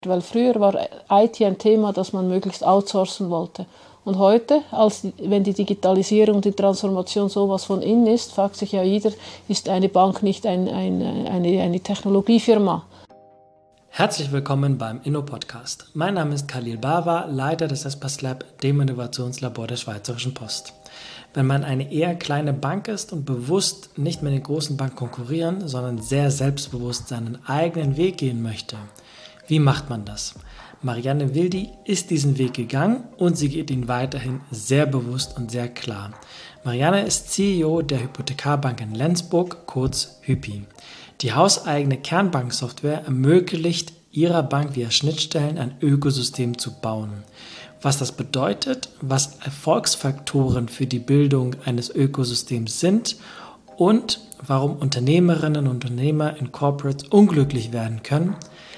Weil früher war IT ein Thema, das man möglichst outsourcen wollte. Und heute, wenn die Digitalisierung und die Transformation sowas von innen ist, fragt sich ja jeder, ist eine Bank nicht eine Technologiefirma? Herzlich willkommen beim Inno-Podcast. Mein Name ist Khalil Bawa, Leiter des Espas Lab, dem Innovationslabor der Schweizerischen Post. Wenn man eine eher kleine Bank ist und bewusst nicht mit den großen Banken konkurrieren, sondern sehr selbstbewusst seinen eigenen Weg gehen möchte, wie macht man das? Marianne Wildi ist diesen Weg gegangen und sie geht ihn weiterhin sehr bewusst und sehr klar. Marianne ist CEO der Hypothekarbank in Lenzburg, kurz Hypi. Die hauseigene Kernbanksoftware ermöglicht ihrer Bank via Schnittstellen ein Ökosystem zu bauen. Was das bedeutet, was Erfolgsfaktoren für die Bildung eines Ökosystems sind und warum Unternehmerinnen und Unternehmer in Corporates unglücklich werden können,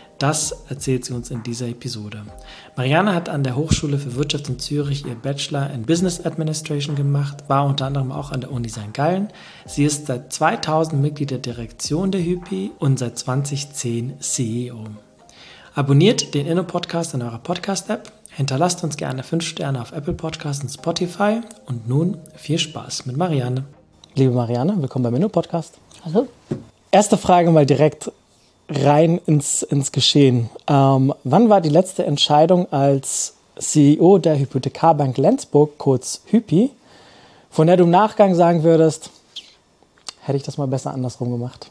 das erzählt sie uns in dieser Episode. Marianne hat an der Hochschule für Wirtschaft in Zürich ihr Bachelor in Business Administration gemacht, war unter anderem auch an der Uni St. Gallen. Sie ist seit 2000 Mitglied der Direktion der Hypi und seit 2010 CEO. Abonniert den Inno-Podcast in eurer Podcast-App, hinterlasst uns gerne 5 Sterne auf Apple Podcasts und Spotify und nun viel Spaß mit Marianne. Liebe Marianne, willkommen beim Inno-Podcast. Hallo. Erste Frage mal direkt rein ins Geschehen. Wann war die letzte Entscheidung als CEO der Hypothekarbank Lenzburg, kurz Hypi, von der du im Nachgang sagen würdest, hätte ich das mal besser andersrum gemacht?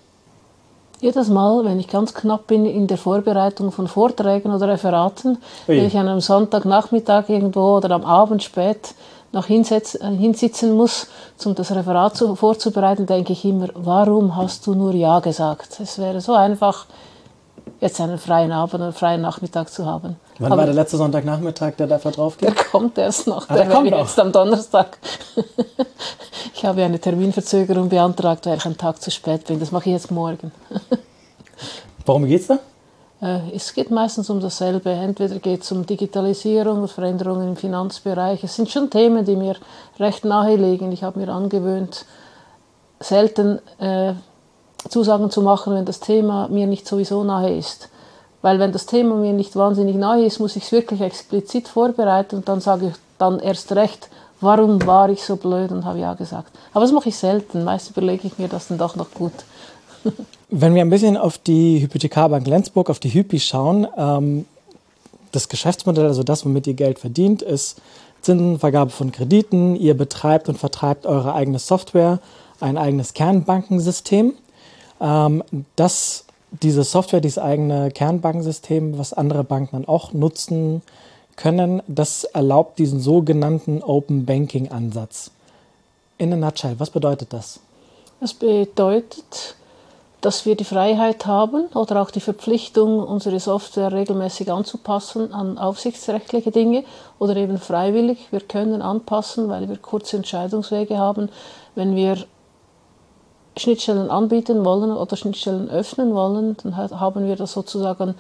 Jedes Mal, wenn ich ganz knapp bin in der Vorbereitung von Vorträgen oder Referaten, wenn ich an einem Sonntagnachmittag irgendwo oder am Abend spät noch hinsitzen muss, um das Referat vorzubereiten, denke ich immer, warum hast du nur Ja gesagt? Es wäre so einfach, jetzt einen freien Abend, einen freien Nachmittag zu haben. Wann war der letzte Sonntagnachmittag, der dafür drauf geht? Der kommt erst noch, der kommt jetzt am Donnerstag. Ich habe eine Terminverzögerung beantragt, weil ich einen Tag zu spät bin. Das mache ich jetzt morgen. Worum geht's da? Es geht meistens um dasselbe. Entweder geht es um Digitalisierung, Veränderungen im Finanzbereich. Es sind schon Themen, die mir recht nahe liegen. Ich habe mir angewöhnt, selten Zusagen zu machen, wenn das Thema mir nicht sowieso nahe ist. Weil wenn das Thema mir nicht wahnsinnig nahe ist, muss ich es wirklich explizit vorbereiten und dann sage ich dann erst recht, warum war ich so blöd und habe Ja gesagt. Aber das mache ich selten. Meist überlege ich mir das dann doch noch gut. Wenn wir ein bisschen auf die Hypothekarbank Lenzburg, auf die Hypi schauen, das Geschäftsmodell, also das, womit ihr Geld verdient, ist Zinsenvergabe von Krediten. Ihr betreibt und vertreibt eure eigene Software, ein eigenes Kernbankensystem. Diese Software, dieses eigene Kernbankensystem, was andere Banken dann auch nutzen können, das erlaubt diesen sogenannten Open Banking Ansatz. In a nutshell, was bedeutet das? Das bedeutet, dass wir die Freiheit haben oder auch die Verpflichtung, unsere Software regelmäßig anzupassen an aufsichtsrechtliche Dinge oder eben freiwillig. Wir können anpassen, weil wir kurze Entscheidungswege haben. Wenn wir Schnittstellen anbieten wollen oder Schnittstellen öffnen wollen, dann haben wir das sozusagen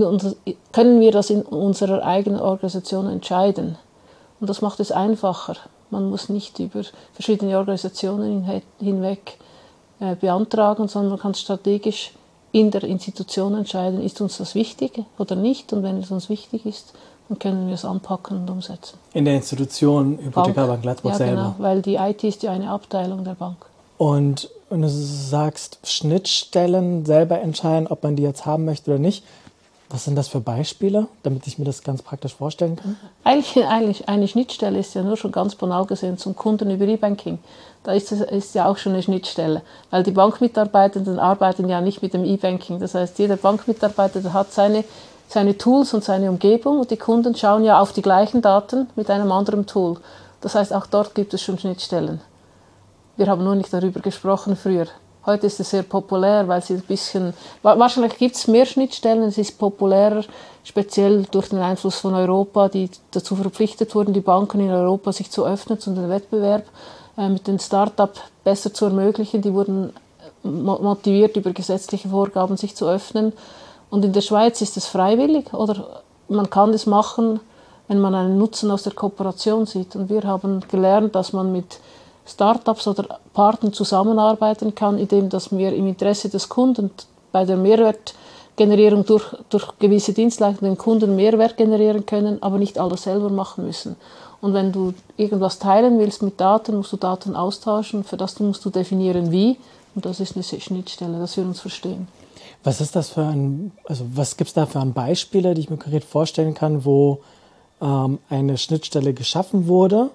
können wir das in unserer eigenen Organisation entscheiden. Und das macht es einfacher. Man muss nicht über verschiedene Organisationen hinweg beantragen, sondern man kann strategisch in der Institution entscheiden, ist uns das wichtig oder nicht. Und wenn es uns wichtig ist, dann können wir es anpacken und umsetzen. In der Institution Hypothekarbank Lenzburg selber? Ja, genau, weil die IT ist ja eine Abteilung der Bank. Und du sagst, Schnittstellen selber entscheiden, ob man die jetzt haben möchte oder nicht. Was sind das für Beispiele, damit ich mir das ganz praktisch vorstellen kann? Eigentlich eine Schnittstelle ist ja nur schon ganz banal gesehen zum Kunden über E-Banking. Da ist ja auch schon eine Schnittstelle, weil die Bankmitarbeitenden arbeiten ja nicht mit dem E-Banking. Das heißt, jeder Bankmitarbeiter hat seine Tools und seine Umgebung und die Kunden schauen ja auf die gleichen Daten mit einem anderen Tool. Das heißt, auch dort gibt es schon Schnittstellen. Wir haben nur nicht darüber gesprochen früher. Heute ist es sehr populär, weil sie ein bisschen... Wahrscheinlich gibt es mehr Schnittstellen, es ist populärer, speziell durch den Einfluss von Europa, die dazu verpflichtet wurden, die Banken in Europa sich zu öffnen, um den Wettbewerb mit den Start-up besser zu ermöglichen. Die wurden motiviert über gesetzliche Vorgaben, sich zu öffnen. Und in der Schweiz ist es freiwillig oder man kann es machen, wenn man einen Nutzen aus der Kooperation sieht. Und wir haben gelernt, dass man mit Startups oder Partnern zusammenarbeiten kann, indem dass wir im Interesse des Kunden bei der Generierung durch gewisse Dienstleistungen den Kunden Mehrwert generieren können, aber nicht alles selber machen müssen. Und wenn du irgendwas teilen willst mit Daten, musst du Daten austauschen, für das musst du definieren, wie. Und das ist eine Schnittstelle, dass wir uns verstehen. Was ist das was gibt es da für Beispiele, die ich mir konkret vorstellen kann, wo eine Schnittstelle geschaffen wurde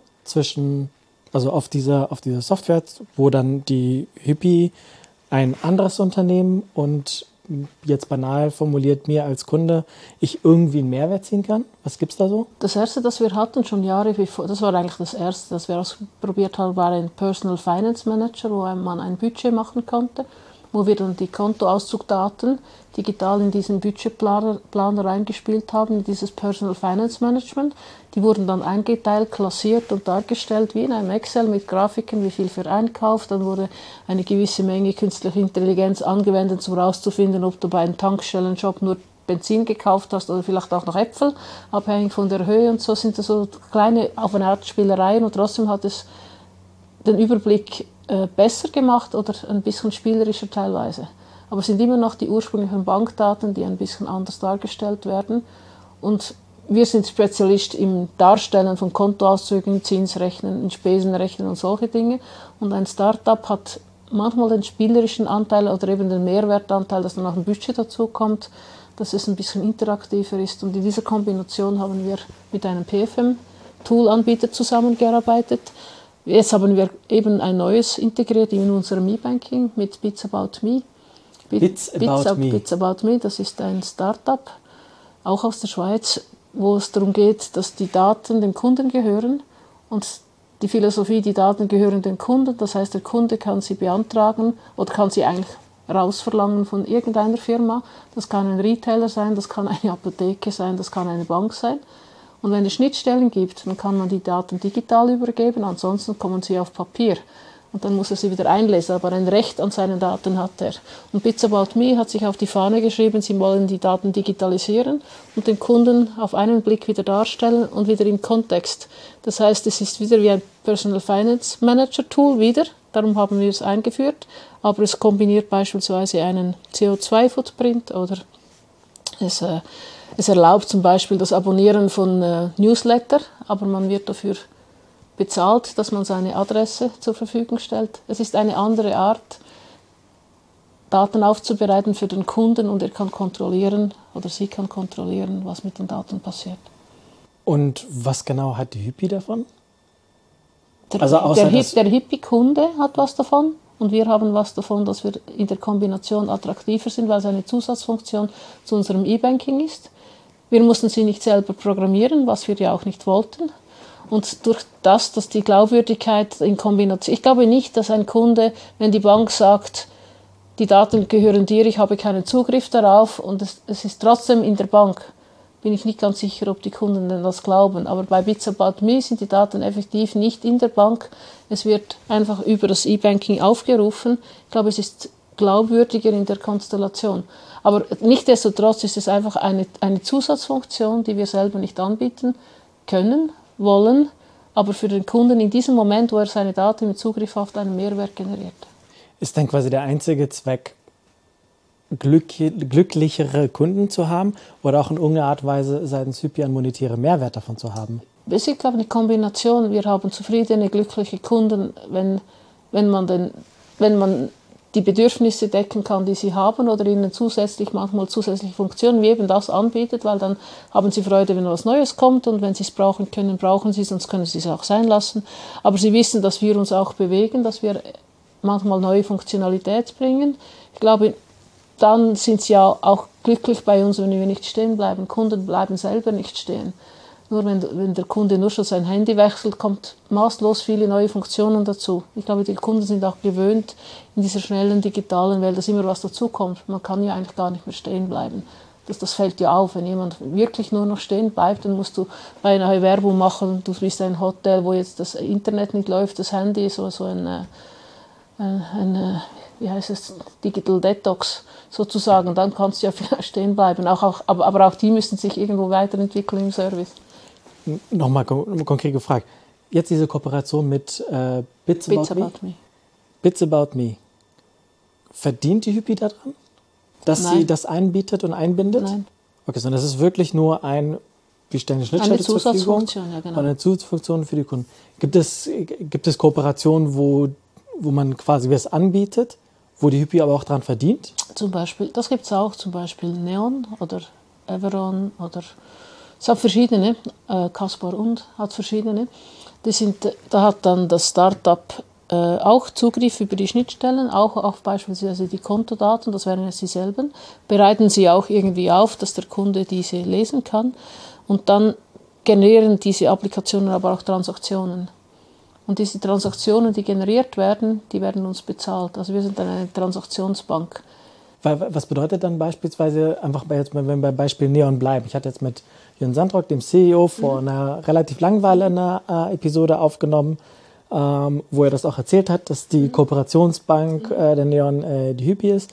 auf dieser Software, wo dann die Hypi ein anderes Unternehmen und jetzt banal formuliert mir als Kunde, ich irgendwie einen Mehrwert ziehen kann? Was gibt es da so? Das erste, das wir hatten, schon Jahre bevor, das war eigentlich das erste, das wir ausprobiert haben, war ein Personal Finance Manager, wo man ein Budget machen konnte, wo wir dann die Kontoauszugdaten digital in diesen Budgetplaner reingespielt haben, in dieses Personal Finance Management. Die wurden dann eingeteilt, klassiert und dargestellt wie in einem Excel mit Grafiken, wie viel für Einkauf. Dann wurde eine gewisse Menge künstliche Intelligenz angewendet, um herauszufinden, ob du bei einem Tankstellenshop nur Benzin gekauft hast oder vielleicht auch noch Äpfel, abhängig von der Höhe. Und so sind das so kleine auf eine Art Spielereien und trotzdem hat es den Überblick besser gemacht oder ein bisschen spielerischer teilweise. Aber es sind immer noch die ursprünglichen Bankdaten, die ein bisschen anders dargestellt werden. Und wir sind Spezialist im Darstellen von Kontoauszügen, Zinsrechnen, Spesenrechnen und solche Dinge. Und ein Startup hat manchmal den spielerischen Anteil oder eben den Mehrwertanteil, dass dann noch ein Budget dazu kommt, dass es ein bisschen interaktiver ist. Und in dieser Kombination haben wir mit einem PFM-Tool-Anbieter zusammengearbeitet. Jetzt haben wir eben ein neues integriert in unserem E-Banking mit Bits About Me. Bits About Me, das ist ein Startup, auch aus der Schweiz, wo es darum geht, dass die Daten dem Kunden gehören. Und die Philosophie, die Daten gehören dem Kunden, das heißt, der Kunde kann sie beantragen oder kann sie eigentlich rausverlangen von irgendeiner Firma. Das kann ein Retailer sein, das kann eine Apotheke sein, das kann eine Bank sein. Und wenn es Schnittstellen gibt, dann kann man die Daten digital übergeben, ansonsten kommen sie auf Papier. Und dann muss er sie wieder einlesen, aber ein Recht an seinen Daten hat er. Und Bits About Me hat sich auf die Fahne geschrieben, sie wollen die Daten digitalisieren und den Kunden auf einen Blick wieder darstellen und wieder im Kontext. Das heißt, es ist wieder wie ein Personal Finance Manager Tool wieder, darum haben wir es eingeführt, aber es kombiniert beispielsweise einen CO2-Footprint oder es erlaubt zum Beispiel das Abonnieren von Newsletter, aber man wird dafür bezahlt, dass man seine Adresse zur Verfügung stellt. Es ist eine andere Art, Daten aufzubereiten für den Kunden und er kann kontrollieren oder sie kann kontrollieren, was mit den Daten passiert. Und was genau hat die Hypi davon? Der Hypi-Kunde hat was davon und wir haben was davon, dass wir in der Kombination attraktiver sind, weil es eine Zusatzfunktion zu unserem E-Banking ist. Wir mussten sie nicht selber programmieren, was wir ja auch nicht wollten. Und durch das, dass die Glaubwürdigkeit in Kombination, ich glaube nicht, dass ein Kunde, wenn die Bank sagt, die Daten gehören dir, ich habe keinen Zugriff darauf und es ist trotzdem in der Bank, bin ich nicht ganz sicher, ob die Kunden denn das glauben. Aber bei Bits About Me sind die Daten effektiv nicht in der Bank. Es wird einfach über das E-Banking aufgerufen. Ich glaube, es ist glaubwürdiger in der Konstellation. Aber nichtsdestotrotz ist es einfach eine Zusatzfunktion, die wir selber nicht anbieten können, wollen, aber für den Kunden in diesem Moment, wo er seine Daten mit Zugriff auf einen Mehrwert generiert. Ist dann quasi der einzige Zweck, glücklichere Kunden zu haben oder auch in irgendeiner Art und Weise seitens Hypi einen monetären Mehrwert davon zu haben? Es ist, glaube ich, eine Kombination. Wir haben zufriedene, glückliche Kunden, wenn man die Bedürfnisse decken kann, die sie haben oder ihnen manchmal zusätzliche Funktionen wie eben das anbietet, weil dann haben sie Freude, wenn was Neues kommt und wenn sie es brauchen können, brauchen sie es, sonst können sie es auch sein lassen. Aber sie wissen, dass wir uns auch bewegen, dass wir manchmal neue Funktionalität bringen. Ich glaube, dann sind sie ja auch glücklich bei uns, wenn wir nicht stehen bleiben. Kunden bleiben selber nicht stehen. Nur wenn der Kunde nur schon sein Handy wechselt, kommt maßlos viele neue Funktionen dazu. Ich glaube, die Kunden sind auch gewöhnt in dieser schnellen digitalen Welt, dass immer was dazukommt. Man kann ja eigentlich gar nicht mehr stehen bleiben. Das fällt ja auf. Wenn jemand wirklich nur noch stehen bleibt, dann musst du eine neue Werbung machen. Du bist ein Hotel, wo jetzt das Internet nicht läuft, das Handy ist so ein wie heißt es, Digital Detox sozusagen. Dann kannst du ja vielleicht stehen bleiben. Aber auch die müssen sich irgendwo weiterentwickeln im Service. Nochmal konkret gefragt. Jetzt diese Kooperation mit Bits About Me. Bits About Me. Verdient die Hypi daran? dass Nein. sie das einbietet und einbindet? Nein. Okay, sondern das ist wirklich nur wir stellen eine Schnittstelle zur Verfügung. Zusatzfunktion, ja, genau. Eine Zusatzfunktion für die Kunden. Gibt es Kooperationen, wo man quasi was anbietet, wo die Hypi aber auch dran verdient? Zum Beispiel, das gibt es auch, zum Beispiel Neon oder Everon oder es hat verschiedene, Kaspar und hat verschiedene. Da hat dann das Startup auch Zugriff über die Schnittstellen, auch auf beispielsweise die Kontodaten, das wären ja sie selber, bereiten sie auch irgendwie auf, dass der Kunde diese lesen kann und dann generieren diese Applikationen aber auch Transaktionen. Und diese Transaktionen, die generiert werden, die werden uns bezahlt. Also wir sind dann eine Transaktionsbank. Was bedeutet dann beispielsweise, wenn wir beim Beispiel Neon bleiben? Ich hatte jetzt mit Jürgen Sandrock, dem CEO, vor einer relativ langweiligen Episode aufgenommen, wo er das auch erzählt hat, dass die Kooperationsbank der Neon die Hypi ist.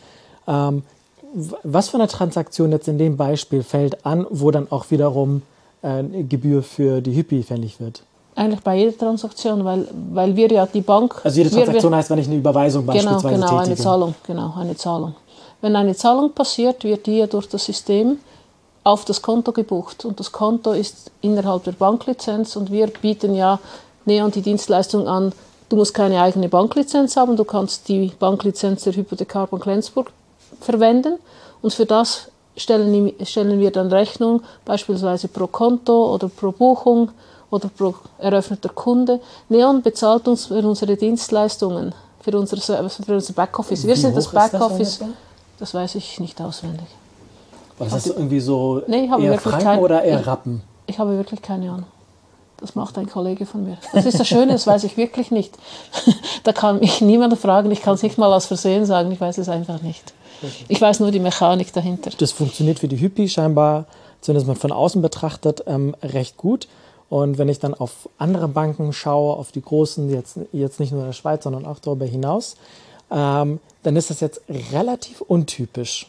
Was für eine Transaktion jetzt in dem Beispiel fällt an, wo dann auch wiederum eine Gebühr für die Hypi fällig wird? Eigentlich bei jeder Transaktion, weil wir ja die Bank... Also jede Transaktion heißt, wenn ich eine Überweisung beispielsweise tätige. Eine Zahlung. Wenn eine Zahlung passiert, wird die ja durch das System auf das Konto gebucht. Und das Konto ist innerhalb der Banklizenz und wir bieten ja Neon die Dienstleistung an, du musst keine eigene Banklizenz haben, du kannst die Banklizenz der Hypothekarbank Lenzburg verwenden und für das stellen wir dann Rechnung, beispielsweise pro Konto oder pro Buchung oder pro eröffneter Kunde. Neon bezahlt uns für unsere Dienstleistungen, für unser Backoffice. Wir sind das Backoffice. Das weiß ich nicht auswendig. Was ist das irgendwie so eher Franken oder eher Rappen? Ich habe wirklich keine Ahnung. Das macht ein Kollege von mir. Das ist das Schöne, das weiß ich wirklich nicht. Da kann mich niemand fragen, ich kann es nicht mal aus Versehen sagen, ich weiß es einfach nicht. Ich weiß nur die Mechanik dahinter. Das funktioniert für die Hypi scheinbar, zumindest mal von außen betrachtet, recht gut. Und wenn ich dann auf andere Banken schaue, auf die großen, jetzt nicht nur in der Schweiz, sondern auch darüber hinaus, dann ist das jetzt relativ untypisch.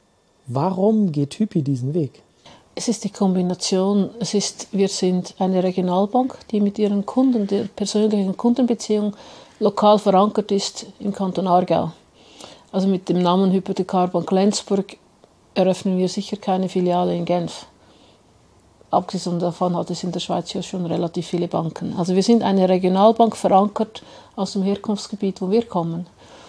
Warum geht Hypi diesen Weg? Es ist die Kombination. Wir sind eine Regionalbank, die mit ihren Kunden, der persönlichen Kundenbeziehung, lokal verankert ist im Kanton Aargau. Also mit dem Namen Hypothekarbank Lenzburg eröffnen wir sicher keine Filiale in Genf. Abgesehen davon hat es in der Schweiz ja schon relativ viele Banken. Also wir sind eine Regionalbank verankert aus dem Herkunftsgebiet, wo wir kommen.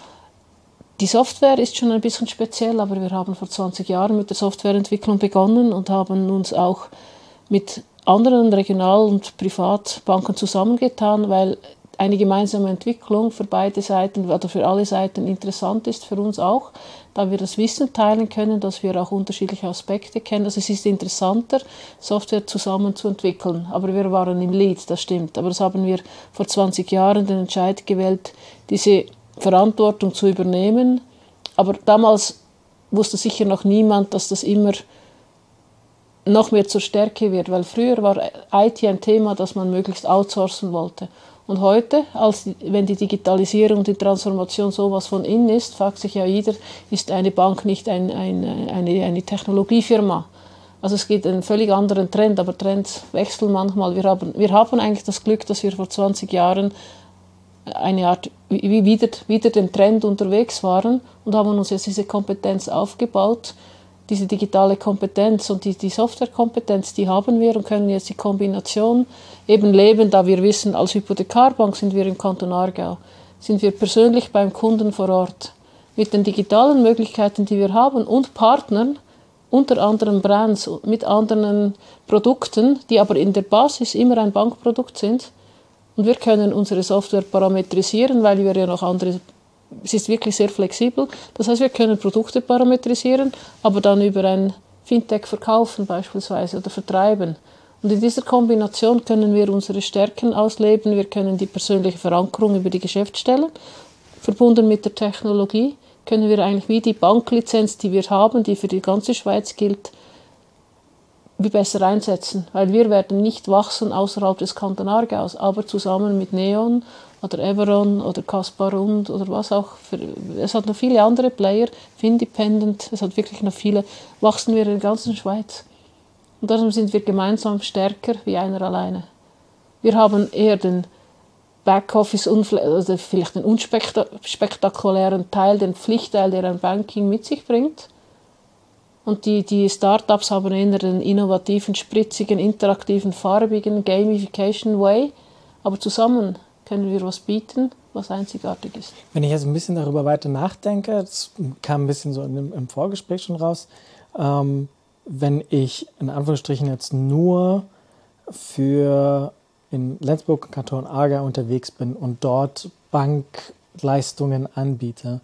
Die Software ist schon ein bisschen speziell, aber wir haben vor 20 Jahren mit der Softwareentwicklung begonnen und haben uns auch mit anderen Regional- und Privatbanken zusammengetan, weil eine gemeinsame Entwicklung für beide Seiten oder für alle Seiten interessant ist, für uns auch, da wir das Wissen teilen können, dass wir auch unterschiedliche Aspekte kennen. Also es ist interessanter, Software zusammen zu entwickeln. Aber wir waren im Lead, das stimmt. Aber das haben wir vor 20 Jahren den Entscheid gewählt, diese Verantwortung zu übernehmen. Aber damals wusste sicher noch niemand, dass das immer noch mehr zur Stärke wird, weil früher war IT ein Thema, das man möglichst outsourcen wollte. Und heute, wenn die Digitalisierung und die Transformation sowas von innen ist, fragt sich ja jeder, ist eine Bank nicht eine Technologiefirma? Also es geht einen völlig anderen Trend, aber Trends wechseln manchmal. Wir haben eigentlich das Glück, dass wir vor 20 Jahren eine Art wie wieder dem Trend unterwegs waren und haben uns jetzt diese Kompetenz aufgebaut, diese digitale Kompetenz und die Softwarekompetenz, die haben wir und können jetzt die Kombination eben leben, da wir wissen, als Hypothekarbank sind wir im Kanton Aargau, sind wir persönlich beim Kunden vor Ort. Mit den digitalen Möglichkeiten, die wir haben und Partnern, unter anderem Brands mit anderen Produkten, die aber in der Basis immer ein Bankprodukt sind. Und wir können unsere Software parametrisieren, weil wir ja noch andere, es ist wirklich sehr flexibel. Das heißt, wir können Produkte parametrisieren, aber dann über ein Fintech verkaufen beispielsweise oder vertreiben. Und in dieser Kombination können wir unsere Stärken ausleben. Wir können die persönliche Verankerung über die Geschäftsstellen, verbunden mit der Technologie, können wir eigentlich wie die Banklizenz, die wir haben, die für die ganze Schweiz gilt, wie besser einsetzen, weil wir werden nicht wachsen außerhalb des Kanton Aargaus, aber zusammen mit Neon oder Everon oder Kaspar und oder was auch. Es hat noch viele andere Player, Findependent, es hat wirklich noch viele, wachsen wir in der ganzen Schweiz. Und darum sind wir gemeinsam stärker wie einer alleine. Wir haben eher den Backoffice, also vielleicht den unspektakulären Teil, den Pflichtteil, der ein Banking mit sich bringt. Und die Startups haben eher den innovativen, spritzigen, interaktiven, farbigen Gamification Way. Aber zusammen können wir was bieten, was einzigartig ist. Wenn ich jetzt ein bisschen darüber weiter nachdenke, das kam ein bisschen so im Vorgespräch schon raus, wenn ich in Anführungsstrichen jetzt nur in Lenzburg, Kanton Aargau unterwegs bin und dort Bankleistungen anbiete,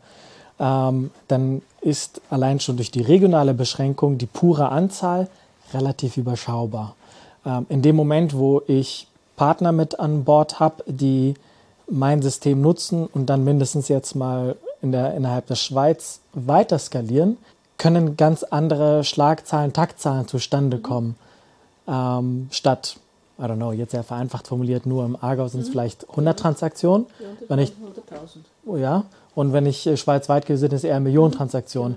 dann ist allein schon durch die regionale Beschränkung die pure Anzahl relativ überschaubar. In dem Moment, wo ich Partner mit an Bord habe, die mein System nutzen und dann mindestens jetzt mal innerhalb der Schweiz weiter skalieren, können ganz andere Schlagzahlen, Taktzahlen zustande kommen. Statt, I don't know, jetzt sehr vereinfacht formuliert, nur im Aargau sind es vielleicht 100 Transaktionen. Ja, 100.000. Oh ja, und wenn ich schweizweit gehe, sind es eher Millionen Transaktionen.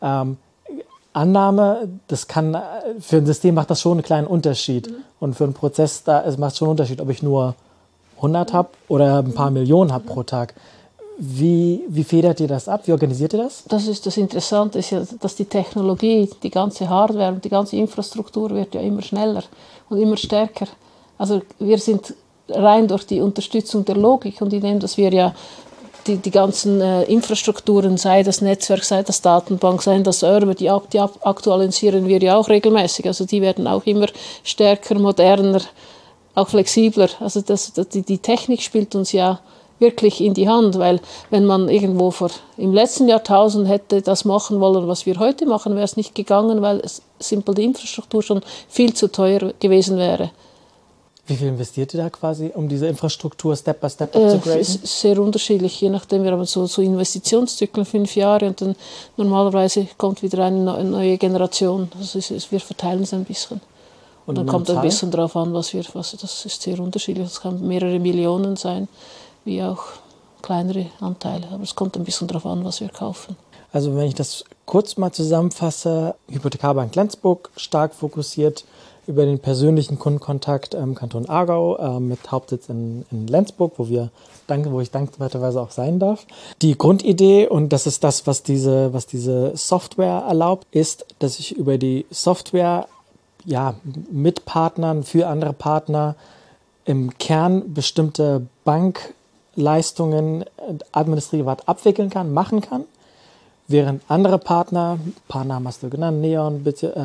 Annahme, das kann, für ein System macht das schon einen kleinen Unterschied. Und für einen Prozess, es macht schon einen Unterschied, ob ich nur 100 habe oder ein paar Millionen habe pro Tag. Wie federt ihr das ab? Wie organisiert ihr das? Das Interessante ist ja, dass die Technologie, die ganze Hardware und die ganze Infrastruktur wird ja immer schneller und immer stärker. Also wir sind rein durch die Unterstützung der Logik und indem, dass wir ja die ganzen Infrastrukturen, sei das Netzwerk, sei das Datenbank, sei das Server, die aktualisieren wir ja auch regelmäßig. Also die werden auch immer stärker, moderner, auch flexibler. Also die Technik spielt uns ja wirklich in die Hand, weil wenn man irgendwo im letzten Jahrtausend hätte das machen wollen, was wir heute machen, wäre es nicht gegangen, weil die Infrastruktur schon viel zu teuer gewesen wäre. Wie viel investiert ihr da quasi, um diese Infrastruktur Step by Step abzugraden? Es ist sehr unterschiedlich, je nachdem. Wir haben so Investitionszyklen, 5 Jahre und dann normalerweise kommt wieder eine neue Generation. Also wir verteilen es ein bisschen. Und dann kommt ein bisschen darauf an, das ist sehr unterschiedlich. Es kann mehrere Millionen sein, wie auch kleinere Anteile. Aber es kommt ein bisschen darauf an, was wir kaufen. Also wenn ich das kurz mal zusammenfasse, Hypothekarbank Lenzburg stark fokussiert über den persönlichen Kundenkontakt im Kanton Aargau mit Hauptsitz in Lenzburg, wo ich dankbarerweise auch sein darf. Die Grundidee, und das ist das, was diese Software erlaubt, ist, dass ich über die Software mit Partnern, für andere Partner im Kern bestimmte Bankleistungen administrativ abwickeln kann, machen kann, während andere Partner hast du genannt, Neon,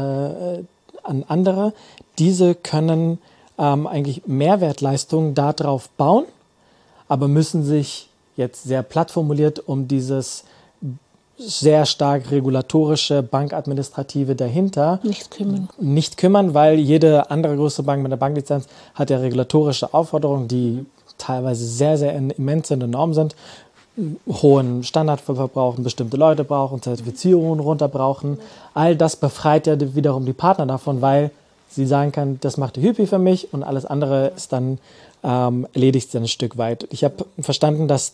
an andere, diese können eigentlich Mehrwertleistungen darauf bauen, aber müssen sich jetzt sehr platt formuliert um dieses sehr stark regulatorische, bankadministrative dahinter nicht kümmern, weil jede andere große Bank mit einer Banklizenz hat ja regulatorische Aufforderungen, die teilweise sehr, sehr immens sind, enorm sind, hohen Standard verbrauchen, bestimmte Leute brauchen, Zertifizierungen runter brauchen. All das befreit ja wiederum die Partner davon, weil sie sagen kann, das macht die Hypi für mich und alles andere ist dann erledigt ein Stück weit. Ich habe verstanden, dass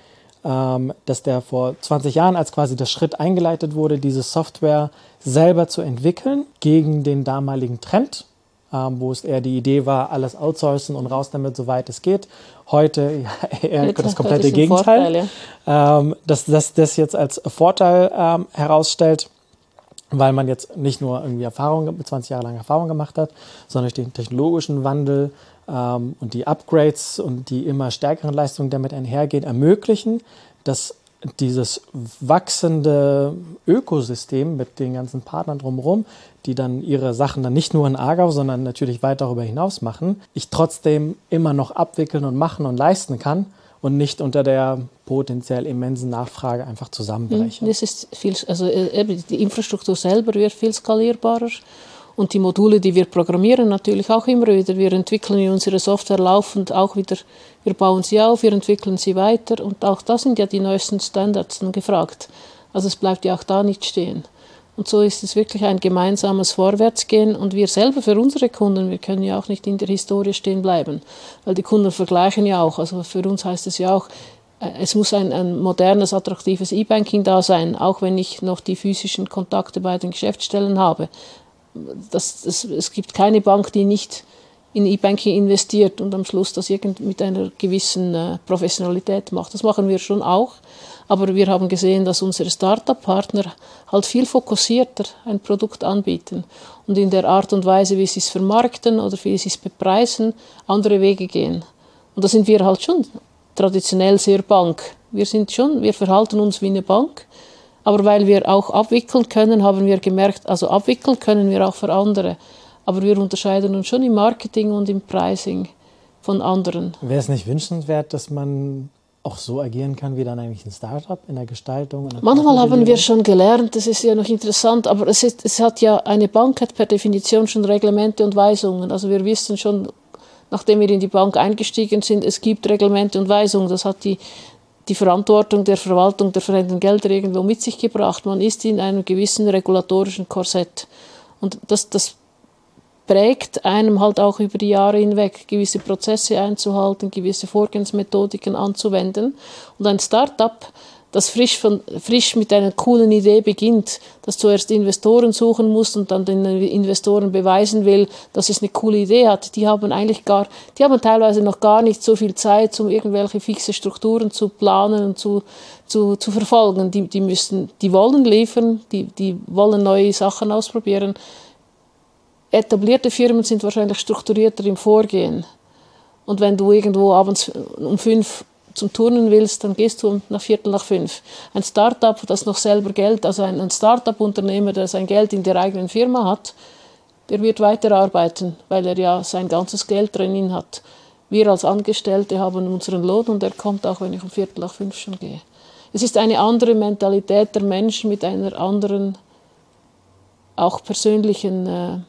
der vor 20 Jahren, als quasi der Schritt eingeleitet wurde, diese Software selber zu entwickeln, gegen den damaligen Trend, wo es eher die Idee war, alles outsourcen und raus damit, soweit es geht. Heute eher das komplette Gegenteil. Vorteil, dass das jetzt als Vorteil herausstellt, weil man jetzt nicht nur irgendwie 20 Jahre lang Erfahrung gemacht hat, sondern durch den technologischen Wandel und die Upgrades und die immer stärkeren Leistungen damit einhergehen, ermöglichen, dass dieses wachsende Ökosystem mit den ganzen Partnern drumherum, die dann ihre Sachen dann nicht nur in Aargau, sondern natürlich weit darüber hinaus machen, ich trotzdem immer noch abwickeln und machen und leisten kann und nicht unter der potenziell immensen Nachfrage einfach zusammenbrechen. Das ist die Infrastruktur selber wird viel skalierbarer und die Module, die wir programmieren, natürlich auch immer wieder. Wir entwickeln unsere Software laufend auch wieder. Wir bauen sie auf, wir entwickeln sie weiter und auch da sind ja die neuesten Standards dann gefragt. Also es bleibt ja auch da nicht stehen. Und so ist es wirklich ein gemeinsames Vorwärtsgehen und wir selber für unsere Kunden, wir können ja auch nicht in der Historie stehen bleiben, weil die Kunden vergleichen ja auch. Also für uns heißt es ja auch, es muss ein modernes, attraktives E-Banking da sein, auch wenn ich noch die physischen Kontakte bei den Geschäftsstellen habe. Es gibt keine Bank, die nicht in E-Banking investiert und am Schluss das mit einer gewissen Professionalität macht. Das machen wir schon auch, Aber wir haben gesehen, dass unsere Start-up-Partner halt viel fokussierter ein Produkt anbieten und in der Art und Weise, wie sie es vermarkten oder wie sie es bepreisen, andere Wege gehen. Und da sind wir halt schon traditionell sehr Bank. Wir verhalten uns wie eine Bank, aber weil wir auch abwickeln können, haben wir gemerkt, also abwickeln können wir auch für andere. Aber wir unterscheiden uns schon im Marketing und im Pricing von anderen. Wäre es nicht wünschenswert, dass man auch so agieren kann wie dann eigentlich ein Startup in der Gestaltung? Manchmal haben wir schon gelernt, das ist ja noch interessant, aber eine Bank hat per Definition schon Reglemente und Weisungen. Also wir wissen schon, nachdem wir in die Bank eingestiegen sind, es gibt Reglemente und Weisungen. Das hat die Verantwortung der Verwaltung der verwendeten Gelder irgendwo mit sich gebracht. Man ist in einem gewissen regulatorischen Korsett. Und das prägt einem halt auch über die Jahre hinweg, gewisse Prozesse einzuhalten, gewisse Vorgehensmethodiken anzuwenden. Und ein Start-up, das frisch mit einer coolen Idee beginnt, das zuerst Investoren suchen muss und dann den Investoren beweisen will, dass es eine coole Idee hat, die haben teilweise noch gar nicht so viel Zeit, um irgendwelche fixe Strukturen zu planen und zu verfolgen. Die wollen liefern, die wollen neue Sachen ausprobieren. Etablierte Firmen sind wahrscheinlich strukturierter im Vorgehen. Und wenn du irgendwo abends um 5 zum Turnen willst, dann gehst du nach 4:45. Ein Start-up, das noch selber Geld, also ein Start-up-Unternehmer, der sein Geld in der eigenen Firma hat, der wird weiterarbeiten, weil er ja sein ganzes Geld drin hat. Wir als Angestellte haben unseren Lohn und er kommt auch, wenn ich um 4:45 schon gehe. Es ist eine andere Mentalität der Menschen mit einer anderen, auch persönlichen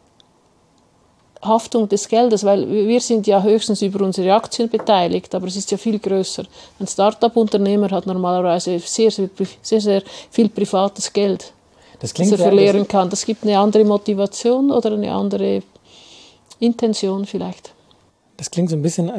Haftung des Geldes, weil wir sind ja höchstens über unsere Aktien beteiligt, aber es ist ja viel größer. Ein Start-up-Unternehmer hat normalerweise sehr, sehr, sehr, sehr viel privates Geld, das er verlieren kann. Das gibt eine andere Motivation oder eine andere Intention vielleicht. Das klingt so ein bisschen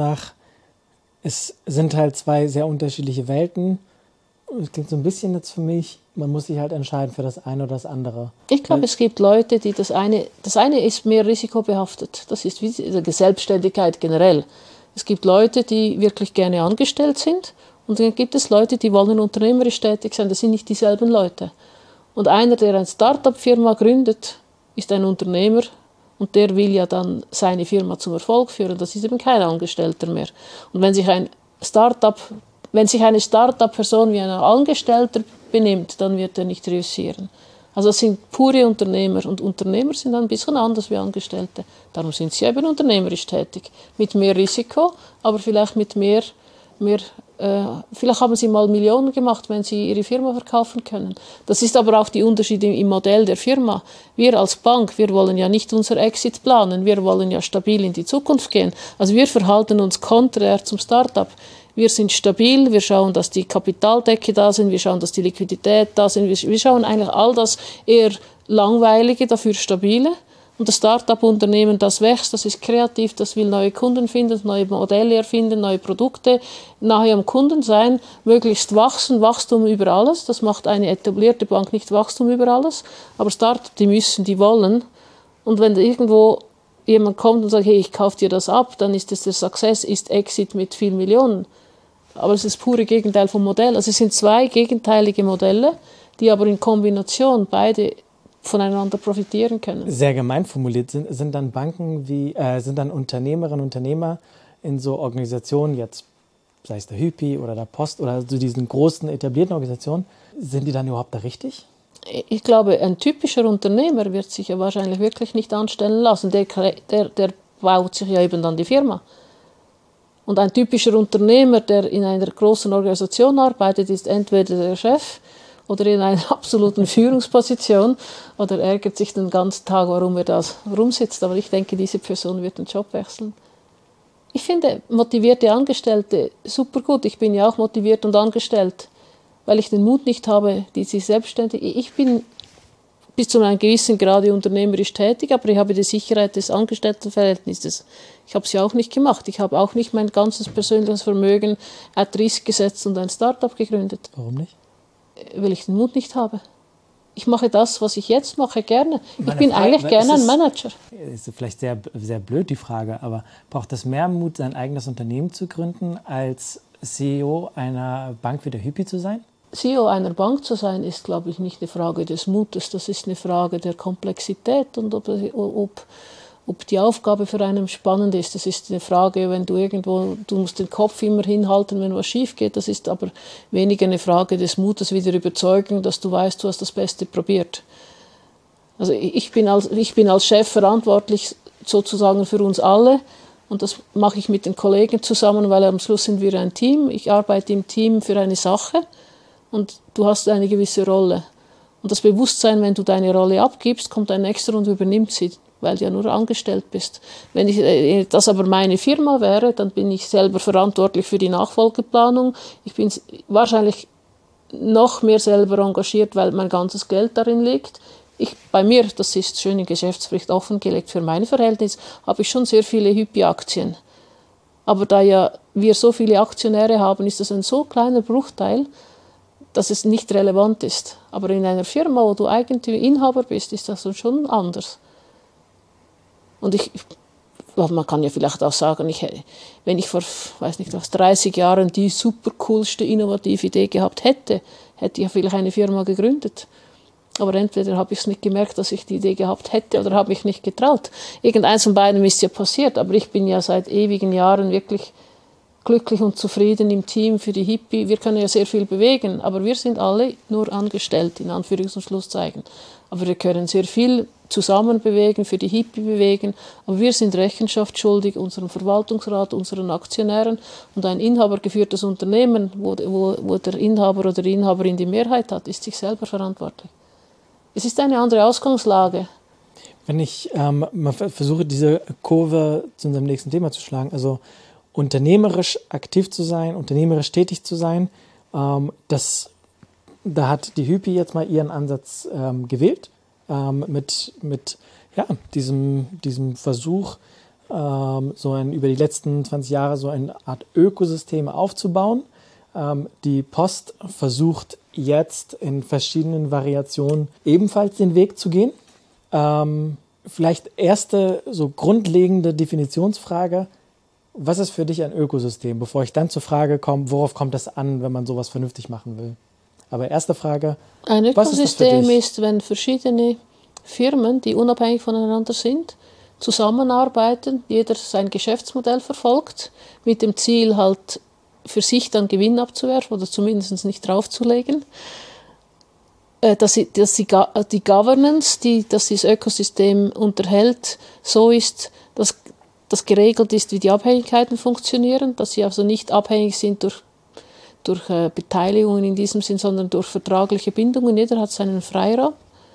es sind halt zwei sehr unterschiedliche Welten. Es klingt so ein bisschen jetzt für mich, man muss sich halt entscheiden für das eine oder das andere. Ich glaube, es gibt Leute, die das eine ist mehr risikobehaftet. Das ist wie die Selbstständigkeit generell. Es gibt Leute, die wirklich gerne angestellt sind und dann gibt es Leute, die wollen unternehmerisch tätig sein. Das sind nicht dieselben Leute. Und einer, der eine Start-up-Firma gründet, ist ein Unternehmer und der will ja dann seine Firma zum Erfolg führen. Das ist eben kein Angestellter mehr. Und wenn sich eine Start-up-Person wie ein Angestellter benimmt, dann wird er nicht reüssieren. Also das sind pure Unternehmer und Unternehmer sind ein bisschen anders wie Angestellte. Darum sind sie eben unternehmerisch tätig. Mit mehr Risiko, aber vielleicht mit mehr vielleicht haben sie mal Millionen gemacht, wenn sie ihre Firma verkaufen können. Das ist aber auch der Unterschied im Modell der Firma. Wir als Bank, wir wollen ja nicht unser Exit planen, wir wollen ja stabil in die Zukunft gehen. Also wir verhalten uns konträr zum Start-up. Wir sind stabil, wir schauen, dass die Kapitaldecke da sind, wir schauen, dass die Liquidität da sind, wir schauen eigentlich all das eher Langweilige, dafür Stabile. Und das Start-up-Unternehmen, das wächst, das ist kreativ, das will neue Kunden finden, neue Modelle erfinden, neue Produkte, nahe am Kunden sein, möglichst wachsen, Wachstum über alles. Das macht eine etablierte Bank nicht Wachstum über alles, aber Start-up, die wollen. Und wenn irgendwo jemand kommt und sagt, hey, ich kaufe dir das ab, dann ist das der Success, ist Exit mit vielen Millionen. Aber es ist das pure Gegenteil vom Modell. Also es sind zwei gegenteilige Modelle, die aber in Kombination beide voneinander profitieren können. Sehr gemein formuliert sind dann Banken sind dann Unternehmerinnen und Unternehmer in so Organisationen, jetzt sei es der Hypi oder der Post oder so diesen großen etablierten Organisationen, sind die dann überhaupt da richtig? Ich glaube, ein typischer Unternehmer wird sich ja wahrscheinlich wirklich nicht anstellen lassen. Der baut sich ja eben dann die Firma. Und ein typischer Unternehmer, der in einer großen Organisation arbeitet, ist entweder der Chef oder in einer absoluten Führungsposition oder ärgert sich den ganzen Tag, warum er da rumsitzt. Aber ich denke, diese Person wird den Job wechseln. Ich finde motivierte Angestellte super gut. Ich bin ja auch motiviert und angestellt, weil ich den Mut nicht habe, diese Selbstständige. Ich bin bis zu einem gewissen Grade unternehmerisch tätig, aber ich habe die Sicherheit des Angestelltenverhältnisses. Ich habe sie auch nicht gemacht. Ich habe auch nicht mein ganzes persönliches Vermögen at risk gesetzt und ein Start-up gegründet. Warum nicht? Weil ich den Mut nicht habe. Ich mache das, was ich jetzt mache, gerne. Ich bin eigentlich gerne ein Manager. Ist vielleicht sehr, sehr blöd die Frage, aber braucht es mehr Mut, sein eigenes Unternehmen zu gründen, als CEO einer Bank wie der Hypi zu sein? CEO einer Bank zu sein, ist, glaube ich, nicht eine Frage des Mutes, das ist eine Frage der Komplexität und ob die Aufgabe für einen spannend ist. Das ist eine Frage, wenn du musst den Kopf immer hinhalten, wenn was schief geht. Das ist aber weniger eine Frage des Mutes wie der Überzeugung, dass du weißt, du hast das Beste probiert. Also ich bin als Chef verantwortlich sozusagen für uns alle und das mache ich mit den Kollegen zusammen, weil am Schluss sind wir ein Team. Ich arbeite im Team für eine Sache und du hast eine gewisse Rolle. Und das Bewusstsein, wenn du deine Rolle abgibst, kommt ein Nächster und übernimmt sie, weil du ja nur angestellt bist. Wenn das aber meine Firma wäre, dann bin ich selber verantwortlich für die Nachfolgeplanung. Ich bin wahrscheinlich noch mehr selber engagiert, weil mein ganzes Geld darin liegt. Bei mir, das ist schön im Geschäftsbericht offengelegt, für meine Verhältnisse, habe ich schon sehr viele Hypi-Aktien. Aber da ja wir so viele Aktionäre haben, ist das ein so kleiner Bruchteil, dass es nicht relevant ist. Aber in einer Firma, wo du Eigentümer, Inhaber bist, ist das schon anders. Und man kann ja vielleicht auch sagen, wenn ich vor 30 Jahren die super coolste, innovative Idee gehabt hätte, hätte ich ja vielleicht eine Firma gegründet. Aber entweder habe ich es nicht gemerkt, dass ich die Idee gehabt hätte, oder habe mich nicht getraut. Irgendeins von beiden ist ja passiert, aber ich bin ja seit ewigen Jahren wirklich glücklich und zufrieden im Team für die Hypi. Wir können ja sehr viel bewegen, aber wir sind alle nur angestellt, in Anführungs- und Schlusszeichen. Aber wir können sehr viel zusammen bewegen, für die Hypi bewegen, aber wir sind Rechenschaft schuldig unserem Verwaltungsrat, unseren Aktionären und ein inhabergeführtes Unternehmen, wo der Inhaber oder die Inhaberin die Mehrheit hat, ist sich selber verantwortlich. Es ist eine andere Ausgangslage. Wenn ich mal versuche, diese Kurve zu unserem nächsten Thema zu schlagen, also unternehmerisch aktiv zu sein, unternehmerisch tätig zu sein, da hat die Hypi jetzt mal ihren Ansatz gewählt, mit diesem Versuch, über die letzten 20 Jahre so eine Art Ökosystem aufzubauen. Die Post versucht jetzt in verschiedenen Variationen ebenfalls den Weg zu gehen. Vielleicht erste so grundlegende Definitionsfrage: Was ist für dich ein Ökosystem? Bevor ich dann zur Frage komme, worauf kommt es an, wenn man sowas vernünftig machen will? Aber erste Frage: Ein was ist das für Ökosystem dich? ist, wenn verschiedene Firmen, die unabhängig voneinander sind, zusammenarbeiten, jeder sein Geschäftsmodell verfolgt, mit dem Ziel halt für sich dann Gewinn abzuwerfen oder zumindest nicht draufzulegen. Dass die Governance, dass das Ökosystem unterhält, so ist, dass das geregelt ist, wie die Abhängigkeiten funktionieren, dass sie also nicht abhängig sind durch Beteiligungen in diesem Sinn, sondern durch vertragliche Bindungen. Jeder hat seinen Freiraum.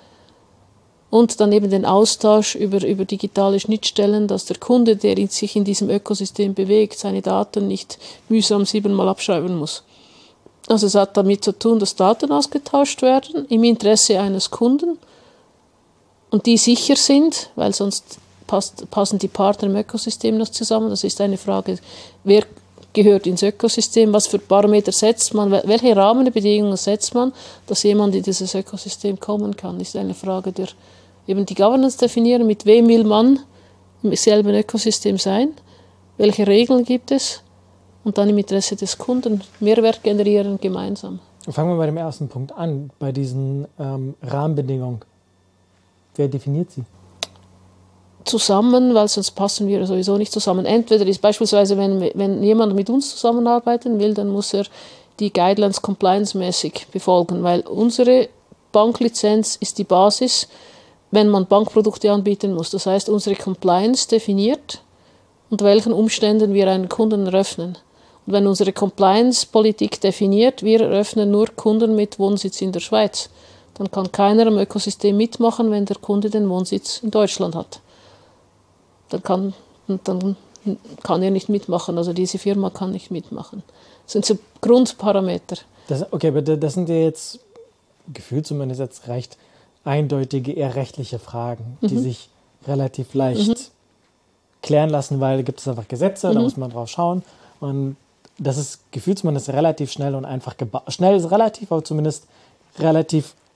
Und dann eben den Austausch über digitale Schnittstellen, dass der Kunde, der sich in diesem Ökosystem bewegt, seine Daten nicht mühsam 7-mal abschreiben muss. Also es hat damit zu tun, dass Daten ausgetauscht werden im Interesse eines Kunden und die sicher sind, weil sonst passen die Partner im Ökosystem noch zusammen. Das ist eine Frage, wer gehört ins Ökosystem, was für Parameter setzt man, welche Rahmenbedingungen setzt man, dass jemand in dieses Ökosystem kommen kann, ist eine Frage der eben die Governance definieren, mit wem will man im selben Ökosystem sein, welche Regeln gibt es und dann im Interesse des Kunden Mehrwert generieren gemeinsam. Fangen wir bei dem ersten Punkt an, bei diesen Rahmenbedingungen. Wer definiert sie? Zusammen, weil sonst passen wir sowieso nicht zusammen. Entweder ist beispielsweise, wenn jemand mit uns zusammenarbeiten will, dann muss er die Guidelines compliance-mäßig befolgen, weil unsere Banklizenz ist die Basis, wenn man Bankprodukte anbieten muss. Das heißt, unsere Compliance definiert, unter welchen Umständen wir einen Kunden eröffnen. Und wenn unsere Compliance-Politik definiert, wir eröffnen nur Kunden mit Wohnsitz in der Schweiz, dann kann keiner im Ökosystem mitmachen, wenn der Kunde den Wohnsitz in Deutschland hat. Dann kann er nicht mitmachen, also diese Firma kann nicht mitmachen. Das sind so Grundparameter. Aber das sind ja jetzt, gefühlt zumindest jetzt recht eindeutige, eher rechtliche Fragen, die sich relativ leicht klären lassen, weil da gibt es einfach Gesetze, da muss man drauf schauen. Und das ist gefühlt zumindest relativ schnell und einfach gebaut. Schnell ist relativ, aber zumindest relativ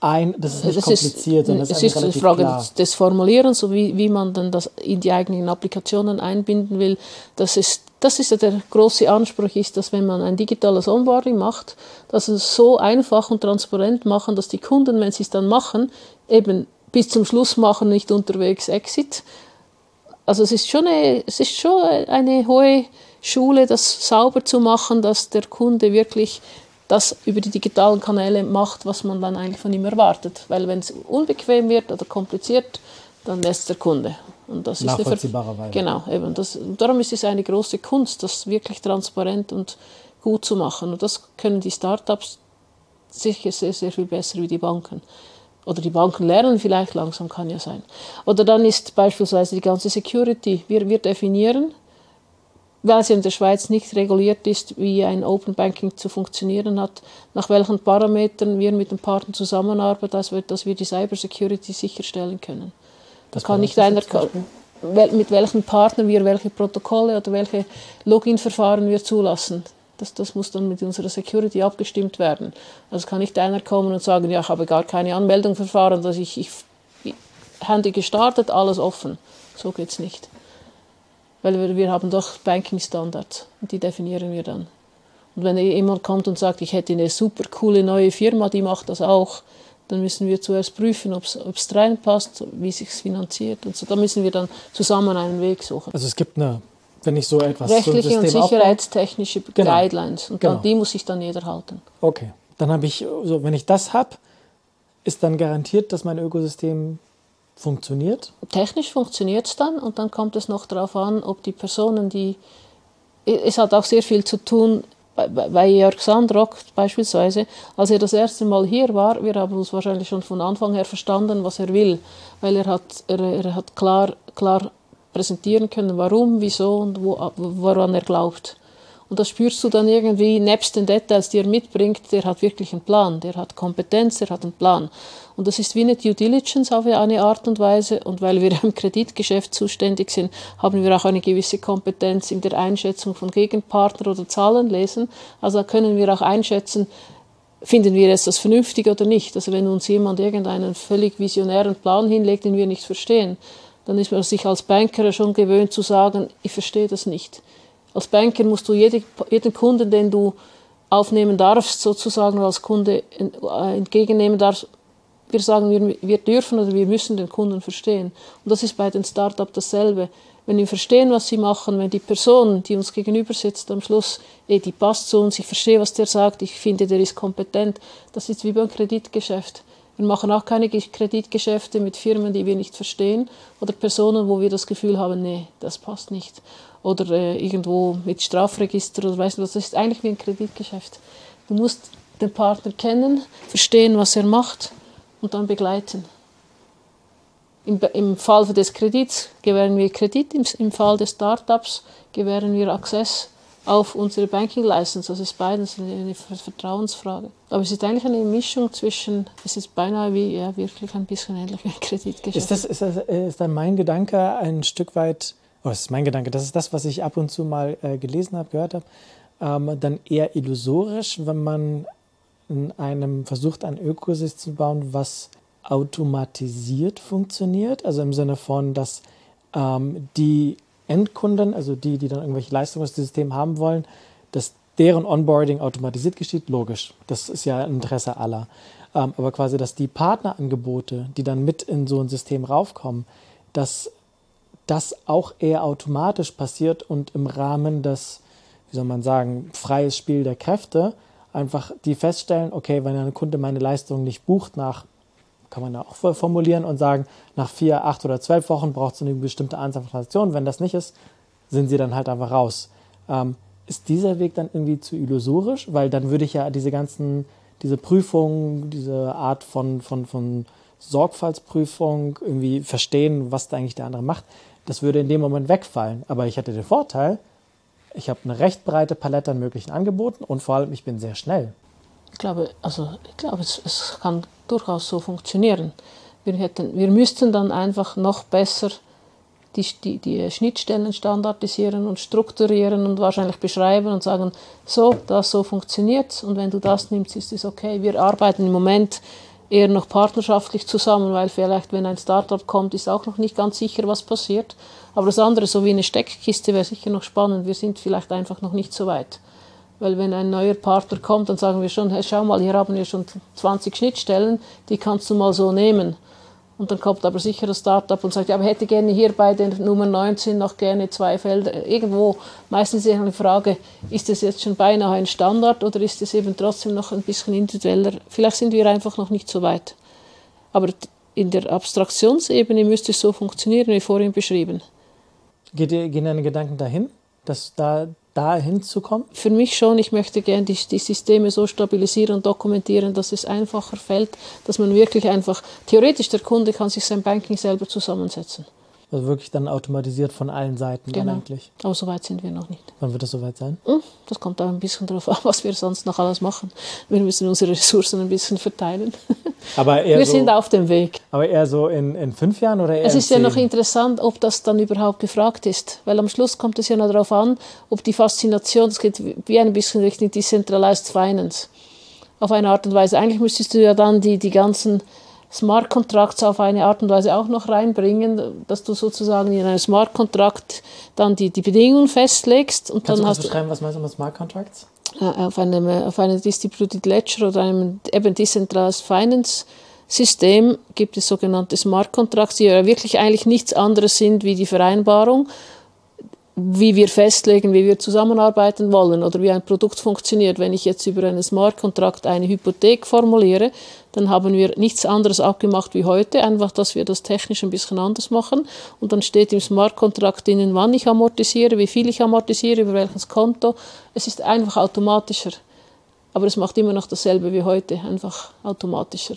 das ist nicht kompliziert, sondern es ist eine Frage des Formulierens, so wie man dann das in die eigenen Applikationen einbinden will. Das ist ja der große Anspruch, ist, dass wenn man ein digitales Onboarding macht, dass es so einfach und transparent machen, dass die Kunden, wenn sie es dann machen, eben bis zum Schluss machen, nicht unterwegs Exit. Also es ist schon eine hohe Schule, das sauber zu machen, dass der Kunde wirklich das über die digitalen Kanäle macht, was man dann eigentlich von ihm erwartet. Weil wenn es unbequem wird oder kompliziert, dann lässt der Kunde. Und das nachvollziehbarerweise. Genau, eben. Darum ist es eine große Kunst, das wirklich transparent und gut zu machen. Und das können die Startups sicher sehr, sehr viel besser wie die Banken. Oder die Banken lernen vielleicht langsam, kann ja sein. Oder dann ist beispielsweise die ganze Security. Wir definieren, weil sie in der Schweiz nicht reguliert ist, wie ein Open Banking zu funktionieren hat, nach welchen Parametern wir mit dem Partner zusammenarbeiten, dass wir die Cyber Security sicherstellen können. Das kann nicht einer, mit welchen Partnern wir welche Protokolle oder welche Login-Verfahren wir zulassen. Das muss dann mit unserer Security abgestimmt werden. Also kann nicht einer kommen und sagen, ja, ich habe gar keine Anmeldungsverfahren, dass ich Handy gestartet, alles offen. So geht es nicht. Weil wir haben doch Banking-Standards und die definieren wir dann. Und wenn jemand kommt und sagt, ich hätte eine super coole neue Firma, die macht das auch, dann müssen wir zuerst prüfen, ob es reinpasst, wie es sich finanziert. Und so. Da müssen wir dann zusammen einen Weg suchen. Also es gibt wenn ich so etwas... rechtliche und sicherheitstechnische Guidelines. Und dann, die muss sich dann jeder halten. Okay. Dann habe ich, wenn ich das habe, ist dann garantiert, dass mein Ökosystem funktioniert? Technisch funktioniert es dann und dann kommt es noch darauf an, ob die Personen, es hat auch sehr viel zu tun, bei Jörg Sandrock beispielsweise, als er das erste Mal hier war, wir haben uns wahrscheinlich schon von Anfang her verstanden, was er will, weil er hat klar präsentieren können, warum, wieso und woran er glaubt. Und das spürst du dann irgendwie, nebst den Details, die er mitbringt, der hat wirklich einen Plan, der hat Kompetenz, der hat einen Plan. Und das ist wie eine Due Diligence auf eine Art und Weise. Und weil wir im Kreditgeschäft zuständig sind, haben wir auch eine gewisse Kompetenz in der Einschätzung von Gegenpartner oder Zahlenlesen. Also da können wir auch einschätzen, finden wir jetzt das vernünftig oder nicht. Also wenn uns jemand irgendeinen völlig visionären Plan hinlegt, den wir nicht verstehen, dann ist man sich als Banker schon gewöhnt zu sagen, ich verstehe das nicht. Als Banker musst du jeden Kunden, den du aufnehmen darfst, sozusagen als Kunde entgegennehmen darfst, wir sagen, wir dürfen oder wir müssen den Kunden verstehen. Und das ist bei den Start-up dasselbe. Wenn wir verstehen, was sie machen, wenn die Person, die uns gegenüber sitzt, am Schluss, die passt zu uns, ich verstehe, was der sagt, ich finde, der ist kompetent, das ist wie beim Kreditgeschäft. Wir machen auch keine Kreditgeschäfte mit Firmen, die wir nicht verstehen oder Personen, wo wir das Gefühl haben, nee, das passt nicht. Oder irgendwo mit Strafregister oder weißt du was, das ist eigentlich wie ein Kreditgeschäft. Du musst den Partner kennen, verstehen, was er macht und dann begleiten. Im Fall des Kredits gewähren wir Kredit, im Fall des Startups gewähren wir Access auf unsere Banking License. Das ist beides eine Vertrauensfrage. Aber es ist eigentlich eine Mischung zwischen, es ist beinahe wie, ja, wirklich ein bisschen ähnlich wie ein Kreditgeschäft. Ist dann mein Gedanke ein Stück weit, das ist mein Gedanke, das ist das, was ich ab und zu mal gelesen habe, gehört habe, dann eher illusorisch, wenn man in einem versucht, ein Ökosystem zu bauen, was automatisiert funktioniert, also im Sinne von, dass die Endkunden, also die dann irgendwelche Leistungen aus dem System haben wollen, dass deren Onboarding automatisiert geschieht, logisch. Das ist ja ein Interesse aller. Aber quasi, dass die Partnerangebote, die dann mit in so ein System raufkommen, dass das auch eher automatisch passiert und im Rahmen des, wie soll man sagen, freies Spiel der Kräfte, einfach die feststellen, okay, wenn ein Kunde meine Leistung nicht bucht kann man ja auch formulieren und sagen, nach 4, 8 oder 12 Wochen braucht es eine bestimmte Anzahl von Transaktionen. Wenn das nicht ist, sind sie dann halt einfach raus. Ist dieser Weg dann irgendwie zu illusorisch? Weil dann würde ich ja diese Prüfungen, diese Art von Sorgfaltsprüfung irgendwie verstehen, was da eigentlich der andere macht. Das würde in dem Moment wegfallen. Aber ich hätte den Vorteil, ich habe eine recht breite Palette an möglichen Angeboten und vor allem, ich bin sehr schnell. Ich glaube, es kann durchaus so funktionieren. Wir müssten dann einfach noch besser die Schnittstellen standardisieren und strukturieren und wahrscheinlich beschreiben und sagen, so funktioniert es und wenn du das nimmst, ist es okay. Wir arbeiten im Moment eher noch partnerschaftlich zusammen, weil vielleicht, wenn ein Startup kommt, ist auch noch nicht ganz sicher, was passiert. Aber das andere, so wie eine Steckkiste, wäre sicher noch spannend. Wir sind vielleicht einfach noch nicht so weit. Weil wenn ein neuer Partner kommt, dann sagen wir schon, hey, schau mal, hier haben wir schon 20 Schnittstellen, die kannst du mal so nehmen. Und dann kommt aber sicher das Startup und sagt, ja, aber hätte gerne hier bei der Nummer 19 noch gerne 2 Felder. Irgendwo, meistens ist eine Frage, ist das jetzt schon beinahe ein Standard oder ist es eben trotzdem noch ein bisschen individueller? Vielleicht sind wir einfach noch nicht so weit. Aber in der Abstraktionsebene müsste es so funktionieren, wie vorhin beschrieben. Gehen deine Gedanken dahin, dass dahin zu kommen? Für mich schon. Ich möchte gerne die Systeme so stabilisieren und dokumentieren, dass es einfacher fällt, dass man wirklich einfach, theoretisch der Kunde kann sich sein Banking selber zusammensetzen. Also wirklich dann automatisiert von allen Seiten genau. Eigentlich. Aber so weit sind wir noch nicht. Wann wird das soweit sein? Das kommt auch ein bisschen darauf an, was wir sonst noch alles machen. Wir müssen unsere Ressourcen ein bisschen verteilen. Aber eher wir sind auf dem Weg. Aber eher so in 5 Jahren oder eher Es ist in 10? ja noch interessant, ob das dann überhaupt gefragt ist. Weil am Schluss kommt es ja noch darauf an, ob die Faszination, das geht wie ein bisschen Richtung Decentralized Finance. Auf eine Art und Weise. Eigentlich müsstest du ja dann die ganzen Smart Contracts auf eine Art und Weise auch noch reinbringen, dass du sozusagen in einem Smart Contract dann die Bedingungen festlegst. Und Kannst dann du hast beschreiben, was meinst du mit Smart Contracts? Auf einem Distributed Ledger oder einem eben Decentralized Finance System gibt es sogenannte Smart Contracts, die ja wirklich eigentlich nichts anderes sind wie die Vereinbarung, wie wir festlegen, wie wir zusammenarbeiten wollen oder wie ein Produkt funktioniert. Wenn ich jetzt über einen Smart Contract eine Hypothek formuliere, dann haben wir nichts anderes abgemacht wie heute, einfach, dass wir das technisch ein bisschen anders machen. Und dann steht im Smart Contract drinnen, wann ich amortisiere, wie viel ich amortisiere, über welches Konto. Es ist einfach automatischer. Aber es macht immer noch dasselbe wie heute, einfach automatischer.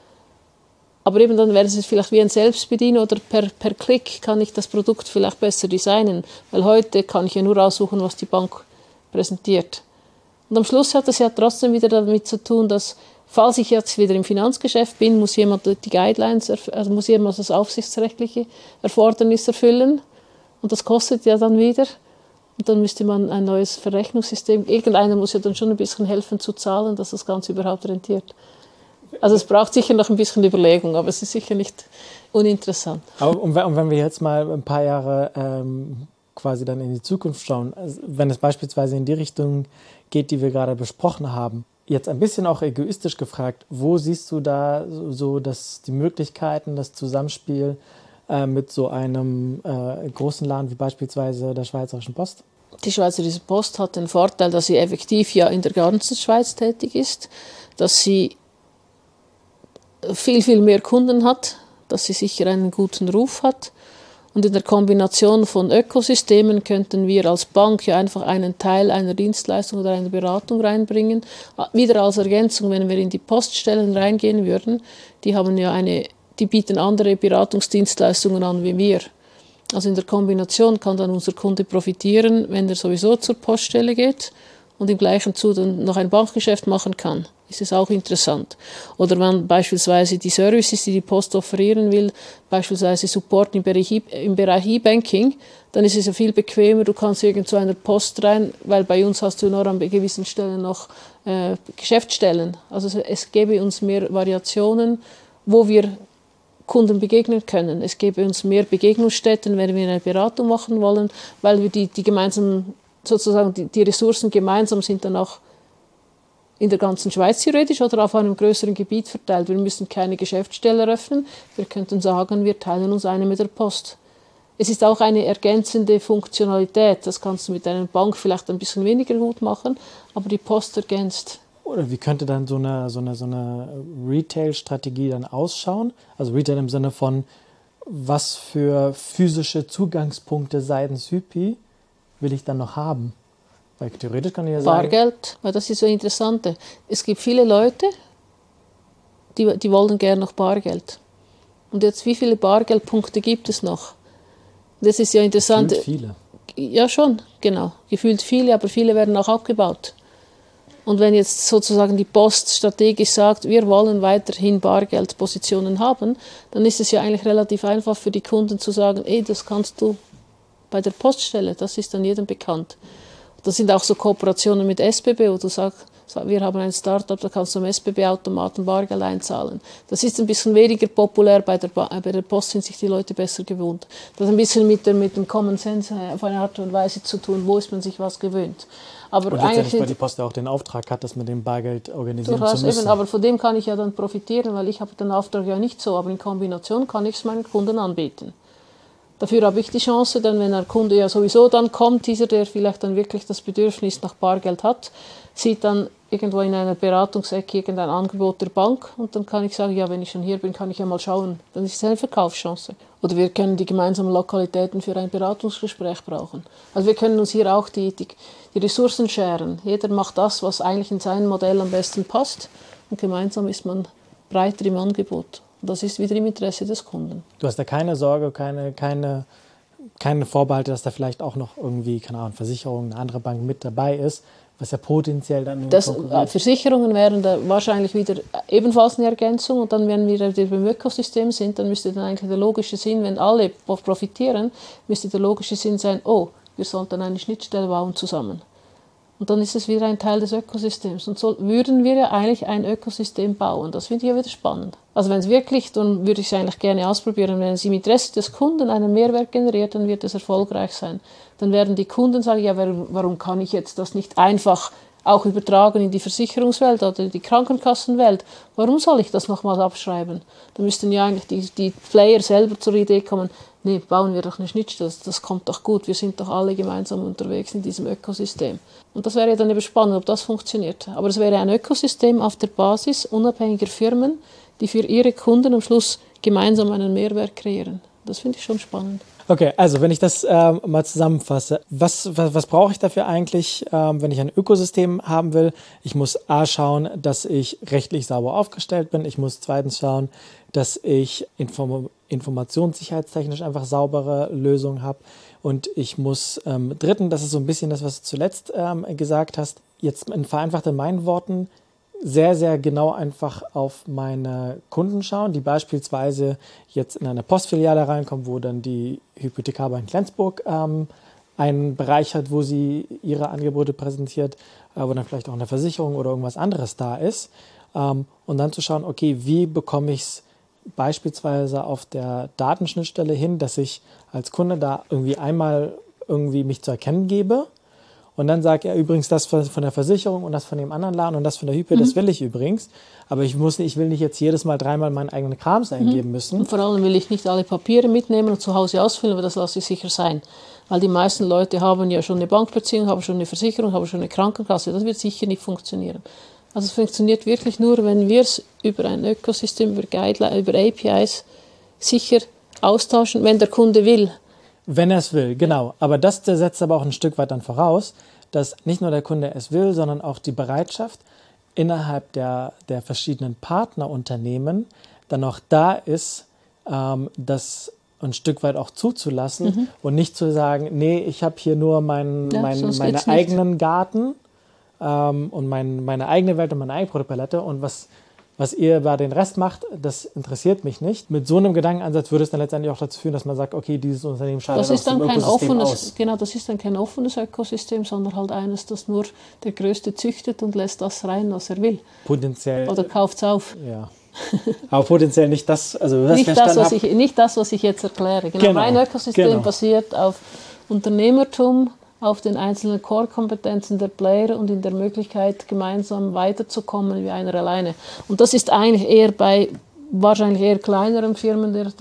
Aber eben dann wäre es vielleicht wie ein Selbstbediener oder per Klick kann ich das Produkt vielleicht besser designen. Weil heute kann ich ja nur aussuchen, was die Bank präsentiert. Und am Schluss hat das ja trotzdem wieder damit zu tun, dass, falls ich jetzt wieder im Finanzgeschäft bin, muss jemand die Guidelines, also muss jemand das aufsichtsrechtliche Erfordernis erfüllen. Und das kostet ja dann wieder. Und dann müsste man ein neues Verrechnungssystem, irgendeiner muss ja dann schon ein bisschen helfen zu zahlen, dass das Ganze überhaupt rentiert. Also es braucht sicher noch ein bisschen Überlegung, aber es ist sicher nicht uninteressant. Und wenn wir jetzt mal ein paar Jahre quasi dann in die Zukunft schauen, also wenn es beispielsweise in die Richtung geht, die wir gerade besprochen haben, jetzt ein bisschen auch egoistisch gefragt, wo siehst du da so die Möglichkeiten, das Zusammenspiel mit so einem großen Laden wie beispielsweise der Schweizerischen Post? Die Schweizerische Post hat den Vorteil, dass sie effektiv ja in der ganzen Schweiz tätig ist, dass sie viel, viel mehr Kunden hat, dass sie sicher einen guten Ruf hat. Und in der Kombination von Ökosystemen könnten wir als Bank ja einfach einen Teil einer Dienstleistung oder einer Beratung reinbringen. Wieder als Ergänzung, wenn wir in die Poststellen reingehen würden, die bieten andere Beratungsdienstleistungen an wie wir. Also in der Kombination kann dann unser Kunde profitieren, wenn er sowieso zur Poststelle geht und im gleichen Zug dann noch ein Bankgeschäft machen kann. Ist es auch interessant. Oder wenn beispielsweise die Services, die die Post offerieren will, beispielsweise Support im Bereich E-Banking, dann ist es ja viel bequemer, du kannst irgend zu einer Post rein, weil bei uns hast du nur an gewissen Stellen noch Geschäftsstellen. Also es gäbe uns mehr Variationen, wo wir Kunden begegnen können. Es gäbe uns mehr Begegnungsstätten, wenn wir eine Beratung machen wollen, weil wir die gemeinsam, sozusagen die Ressourcen gemeinsam sind dann auch in der ganzen Schweiz theoretisch oder auf einem größeren Gebiet verteilt. Wir müssen keine Geschäftsstelle eröffnen. Wir könnten sagen, wir teilen uns eine mit der Post. Es ist auch eine ergänzende Funktionalität. Das kannst du mit einer Bank vielleicht ein bisschen weniger gut machen, aber die Post ergänzt. Oder wie könnte dann so eine Retail-Strategie dann ausschauen? Also Retail im Sinne von, was für physische Zugangspunkte seitens Hypi will ich dann noch haben? Weil theoretisch kann ich ja sagen... Bargeld, weil das ist so interessant. Es gibt viele Leute, die wollen gerne noch Bargeld. Und jetzt, wie viele Bargeldpunkte gibt es noch? Das ist ja interessant. Gefühlt viele. Ja, schon, genau. Gefühlt viele, aber viele werden auch abgebaut. Und wenn jetzt sozusagen die Post strategisch sagt, wir wollen weiterhin Bargeldpositionen haben, dann ist es ja eigentlich relativ einfach für die Kunden zu sagen, das kannst du bei der Poststelle, das ist dann jedem bekannt. Das sind auch so Kooperationen mit SBB, wo du sagst, Wir haben ein Startup, da kannst du am SBB-Automaten Bargeld einzahlen. Das ist ein bisschen weniger populär, bei der Post sind sich die Leute besser gewohnt. Das hat ein bisschen mit dem Common Sense auf eine Art und Weise zu tun, wo ist man sich was gewöhnt. Aber und letztendlich, weil die Post ja auch den Auftrag hat, dass man den Bargeld organisieren zu müssen. Eben, aber von dem kann ich ja dann profitieren, weil ich habe den Auftrag ja nicht so, aber in Kombination kann ich es meinen Kunden anbieten. Dafür habe ich die Chance, dann, wenn ein Kunde ja sowieso dann kommt, dieser, der vielleicht dann wirklich das Bedürfnis nach Bargeld hat, sieht dann irgendwo in einer Beratungsecke irgendein Angebot der Bank und dann kann ich sagen, ja, wenn ich schon hier bin, kann ich ja mal schauen. Dann ist es eine Verkaufschance. Oder wir können die gemeinsamen Lokalitäten für ein Beratungsgespräch brauchen. Also wir können uns hier auch die Ressourcen scheren. Jeder macht das, was eigentlich in sein Modell am besten passt und gemeinsam ist man breiter im Angebot. Und das ist wieder im Interesse des Kunden. Du hast da keine Sorge, keine Vorbehalte, dass da vielleicht auch noch irgendwie, keine Ahnung, Versicherung, eine andere Bank mit dabei ist, was ja potenziell dann... Versicherungen wären da wahrscheinlich wieder ebenfalls eine Ergänzung und dann, wenn wir wieder im Ökosystem sind, dann müsste dann eigentlich der logische Sinn, wenn alle profitieren, müsste der logische Sinn sein, oh, wir sollten eine Schnittstelle bauen zusammen. Und dann ist es wieder ein Teil des Ökosystems. Und so würden wir ja eigentlich ein Ökosystem bauen. Das finde ich ja wieder spannend. Also wenn es wirklich, dann würde ich es eigentlich gerne ausprobieren, wenn es im Interesse des Kunden einen Mehrwert generiert, dann wird es erfolgreich sein. Dann werden die Kunden sagen, ja, warum kann ich jetzt das nicht einfach auch übertragen in die Versicherungswelt oder in die Krankenkassenwelt? Warum soll ich das nochmal abschreiben? Da müssten ja eigentlich die Player selber zur Idee kommen, nee, bauen wir doch eine Schnittstelle, das kommt doch gut, wir sind doch alle gemeinsam unterwegs in diesem Ökosystem. Und das wäre ja dann eben spannend, ob das funktioniert. Aber es wäre ein Ökosystem auf der Basis unabhängiger Firmen, die für ihre Kunden am Schluss gemeinsam einen Mehrwert kreieren. Das finde ich schon spannend. Okay, also wenn ich das mal zusammenfasse, was brauche ich dafür eigentlich, wenn ich ein Ökosystem haben will? Ich muss A schauen, dass ich rechtlich sauber aufgestellt bin. Ich muss zweitens schauen, dass ich informationssicherheitstechnisch einfach saubere Lösungen habe. Und ich muss dritten, das ist so ein bisschen das, was du zuletzt gesagt hast, jetzt vereinfacht in meinen Worten, sehr, sehr genau einfach auf meine Kunden schauen, die beispielsweise jetzt in eine Postfiliale reinkommen, wo dann die Hypothekarbank Lenzburg einen Bereich hat, wo sie ihre Angebote präsentiert, wo dann vielleicht auch eine Versicherung oder irgendwas anderes da ist. Und dann zu schauen, okay, wie bekomme ich es beispielsweise auf der Datenschnittstelle hin, dass ich als Kunde da irgendwie einmal irgendwie mich zu erkennen gebe. Und dann sagt er übrigens das von der Versicherung und das von dem anderen Laden und das von der Hypo, das will ich übrigens. Aber ich will nicht jetzt jedes Mal dreimal meinen eigenen Krams eingeben müssen. Und vor allem will ich nicht alle Papiere mitnehmen und zu Hause ausfüllen, aber das lasse ich sicher sein. Weil die meisten Leute haben ja schon eine Bankbeziehung, haben schon eine Versicherung, haben schon eine Krankenkasse. Das wird sicher nicht funktionieren. Also es funktioniert wirklich nur, wenn wir es über ein Ökosystem, über Guidelines, über APIs sicher austauschen, wenn der Kunde will. Wenn er es will, genau. Aber das setzt aber auch ein Stück weit dann voraus, dass nicht nur der Kunde es will, sondern auch die Bereitschaft innerhalb der verschiedenen Partnerunternehmen dann auch da ist, das ein Stück weit auch zuzulassen und nicht zu sagen, nee, ich habe hier nur meinen eigenen Garten und meine eigene Welt und meine eigene Produktpalette und was ihr über den Rest macht, das interessiert mich nicht. Mit so einem Gedankenansatz würde es dann letztendlich auch dazu führen, dass man sagt, okay, dieses Unternehmen scheidet aus dem Ökosystem aus. Genau, das ist dann kein offenes Ökosystem, sondern halt eines, das nur der Größte züchtet und lässt das rein, was er will. Potenziell. Oder kauft es auf. Ja. Aber potenziell nicht das, also nicht das, was ich jetzt erkläre. Genau. Mein Ökosystem basiert auf Unternehmertum, auf den einzelnen Core-Kompetenzen der Player und in der Möglichkeit, gemeinsam weiterzukommen wie einer alleine. Und das ist eigentlich eher bei wahrscheinlich eher kleineren Firmen der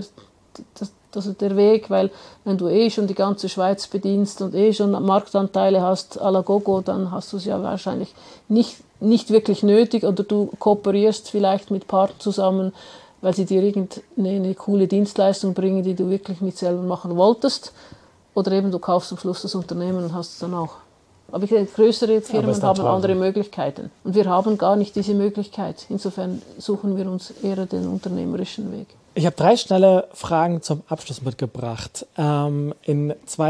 Weg, weil wenn du schon die ganze Schweiz bedienst und schon Marktanteile hast à la Gogo, dann hast du es ja wahrscheinlich nicht wirklich nötig oder du kooperierst vielleicht mit Partnern zusammen, weil sie dir irgendeine coole Dienstleistung bringen, die du wirklich nicht selber machen wolltest. Oder eben du kaufst am Schluss das Unternehmen und hast es dann auch. Aber größere Firmen haben andere Möglichkeiten. Und wir haben gar nicht diese Möglichkeit. Insofern suchen wir uns eher den unternehmerischen Weg. Ich habe 3 schnelle Fragen zum Abschluss mitgebracht. In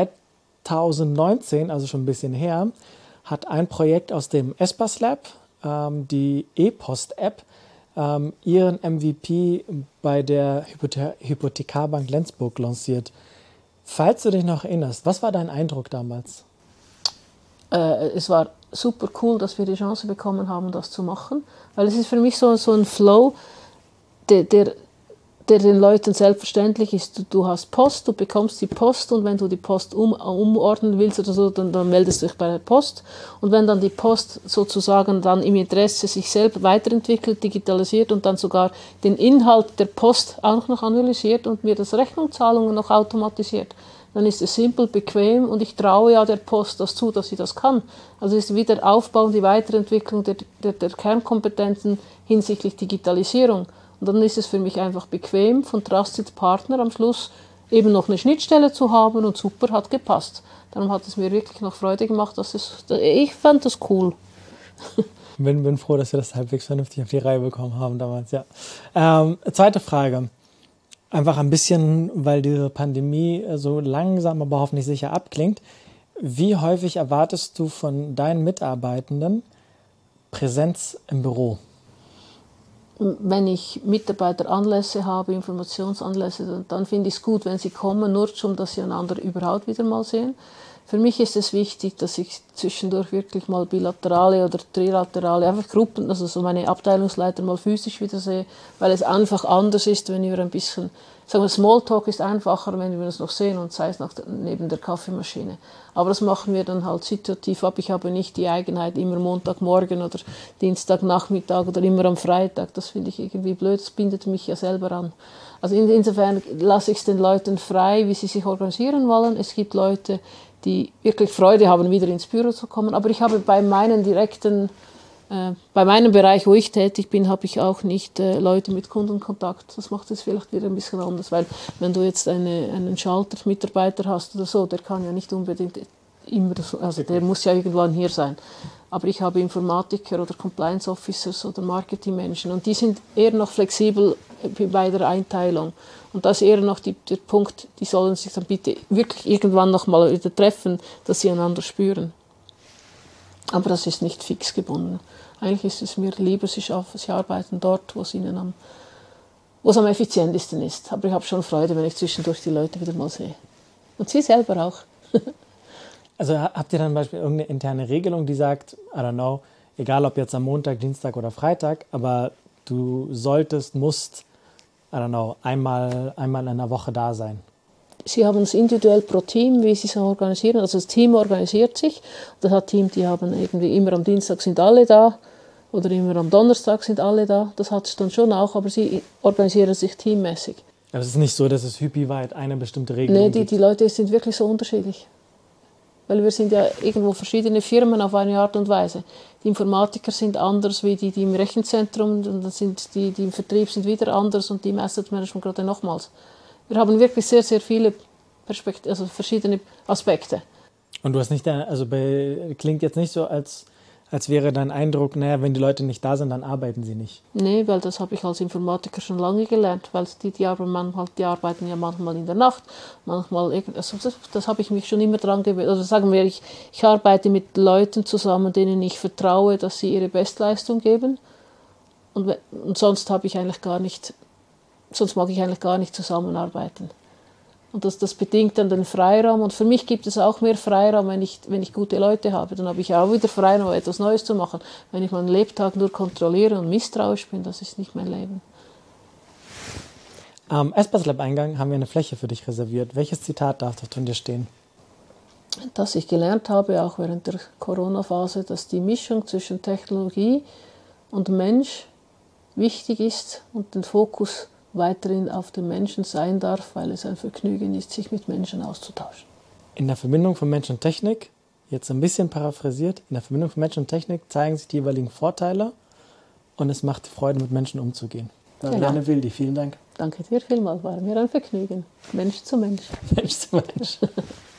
2019, also schon ein bisschen her, hat ein Projekt aus dem Espas Lab, die E-Post-App, ihren MVP bei der Hypothekarbank Lenzburg lanciert. Falls du dich noch erinnerst, was war dein Eindruck damals? es war super cool, dass wir die Chance bekommen haben, das zu machen, weil es ist für mich so ein Flow, der den Leuten selbstverständlich ist. Du hast Post, du bekommst die Post und wenn du die Post umordnen willst oder so, dann meldest du dich bei der Post. Und wenn dann die Post sozusagen dann im Interesse sich selber weiterentwickelt, digitalisiert und dann sogar den Inhalt der Post auch noch analysiert und mir das Rechnungszahlungen noch automatisiert, dann ist es simpel, bequem und ich traue ja der Post das zu, dass sie das kann. Also es ist wieder der Aufbau und die Weiterentwicklung der Kernkompetenzen hinsichtlich Digitalisierung. Und dann ist es für mich einfach bequem, von Trusted Partner am Schluss eben noch eine Schnittstelle zu haben und super, hat gepasst. Darum hat es mir wirklich noch Freude gemacht. Ich fand das cool. Bin froh, dass wir das halbwegs vernünftig auf die Reihe bekommen haben damals, ja. Zweite Frage. Einfach ein bisschen, weil diese Pandemie so langsam, aber hoffentlich sicher abklingt. Wie häufig erwartest du von deinen Mitarbeitenden Präsenz im Büro? Wenn ich Mitarbeiteranlässe habe, Informationsanlässe, dann finde ich es gut, wenn sie kommen, nur um dass sie einander überhaupt wieder mal sehen. Für mich ist es wichtig, dass ich zwischendurch wirklich mal bilaterale oder trilaterale, einfach Gruppen, also so meine Abteilungsleiter mal physisch wieder sehe, weil es einfach anders ist, wenn wir ein bisschen, sagen wir, Smalltalk ist einfacher, wenn wir uns noch sehen und sei es noch neben der Kaffeemaschine. Aber das machen wir dann halt situativ ab. Ich habe nicht die Eigenheit, immer Montagmorgen oder Dienstagnachmittag oder immer am Freitag. Das finde ich irgendwie blöd, das bindet mich ja selber an. Also insofern lasse ich es den Leuten frei, wie sie sich organisieren wollen. Es gibt Leute, die wirklich Freude haben, wieder ins Büro zu kommen. Aber ich habe bei meinem Bereich, wo ich tätig bin, habe ich auch nicht Leute mit Kundenkontakt. Das macht es vielleicht wieder ein bisschen anders, weil wenn du jetzt einen Schalter-Mitarbeiter hast oder so, der kann ja nicht unbedingt immer, also der muss ja irgendwann hier sein. Aber ich habe Informatiker oder Compliance Officers oder Marketingmenschen und die sind eher noch flexibel bei der Einteilung. Und das ist eher noch der Punkt, die sollen sich dann bitte wirklich irgendwann noch mal wieder treffen, dass sie einander spüren. Aber das ist nicht fix gebunden. Eigentlich ist es mir lieber, sie arbeiten dort, wo es am effizientesten ist. Aber ich habe schon Freude, wenn ich zwischendurch die Leute wieder mal sehe. Und sie selber auch. Also habt ihr dann zum Beispiel irgendeine interne Regelung, die sagt, I don't know, egal ob jetzt am Montag, Dienstag oder Freitag, aber du musst, I don't know, einmal in der Woche da sein? Sie haben es individuell pro Team, wie sie es organisieren. Also das Team organisiert sich. Das hat Team, die haben irgendwie immer am Dienstag sind alle da oder immer am Donnerstag sind alle da. Das hat es dann schon auch, aber sie organisieren sich teammäßig. Aber es ist nicht so, dass es hypiweit eine bestimmte Regelung gibt? Nee, die Leute sind wirklich so unterschiedlich. Weil wir sind ja irgendwo verschiedene Firmen auf eine Art und Weise. Die Informatiker sind anders wie die im Rechenzentrum, und dann sind die im Vertrieb sind wieder anders und die im Asset Management gerade nochmals. Wir haben wirklich sehr, sehr viele verschiedene Aspekte. Und du hast nicht, klingt jetzt nicht so, als wäre dein Eindruck, naja, wenn die Leute nicht da sind, dann arbeiten sie nicht. Nee, weil das habe ich als Informatiker schon lange gelernt, weil die arbeiten ja manchmal in der Nacht, manchmal, das habe ich mich schon immer dran gewöhnt. Also sagen wir, ich arbeite mit Leuten zusammen, denen ich vertraue, dass sie ihre Bestleistung geben und sonst mag ich eigentlich gar nicht zusammenarbeiten. Und das bedingt dann den Freiraum. Und für mich gibt es auch mehr Freiraum, wenn ich gute Leute habe. Dann habe ich auch wieder Freiraum, etwas Neues zu machen. Wenn ich meinen Lebtag nur kontrolliere und misstrauisch bin, das ist nicht mein Leben. Am Espace-Lab-Eingang haben wir eine Fläche für dich reserviert. Welches Zitat darf dort von dir stehen? Dass ich gelernt habe, auch während der Corona-Phase, dass die Mischung zwischen Technologie und Mensch wichtig ist und den Fokus weiterhin auf den Menschen sein darf, weil es ein Vergnügen ist, sich mit Menschen auszutauschen. In der Verbindung von Mensch und Technik, jetzt ein bisschen paraphrasiert, in der Verbindung von Mensch und Technik zeigen sich die jeweiligen Vorteile und es macht Freude, mit Menschen umzugehen. Marianne Wildi, vielen Dank. Danke dir vielmals, war mir ein Vergnügen. Mensch zu Mensch. Mensch zu Mensch.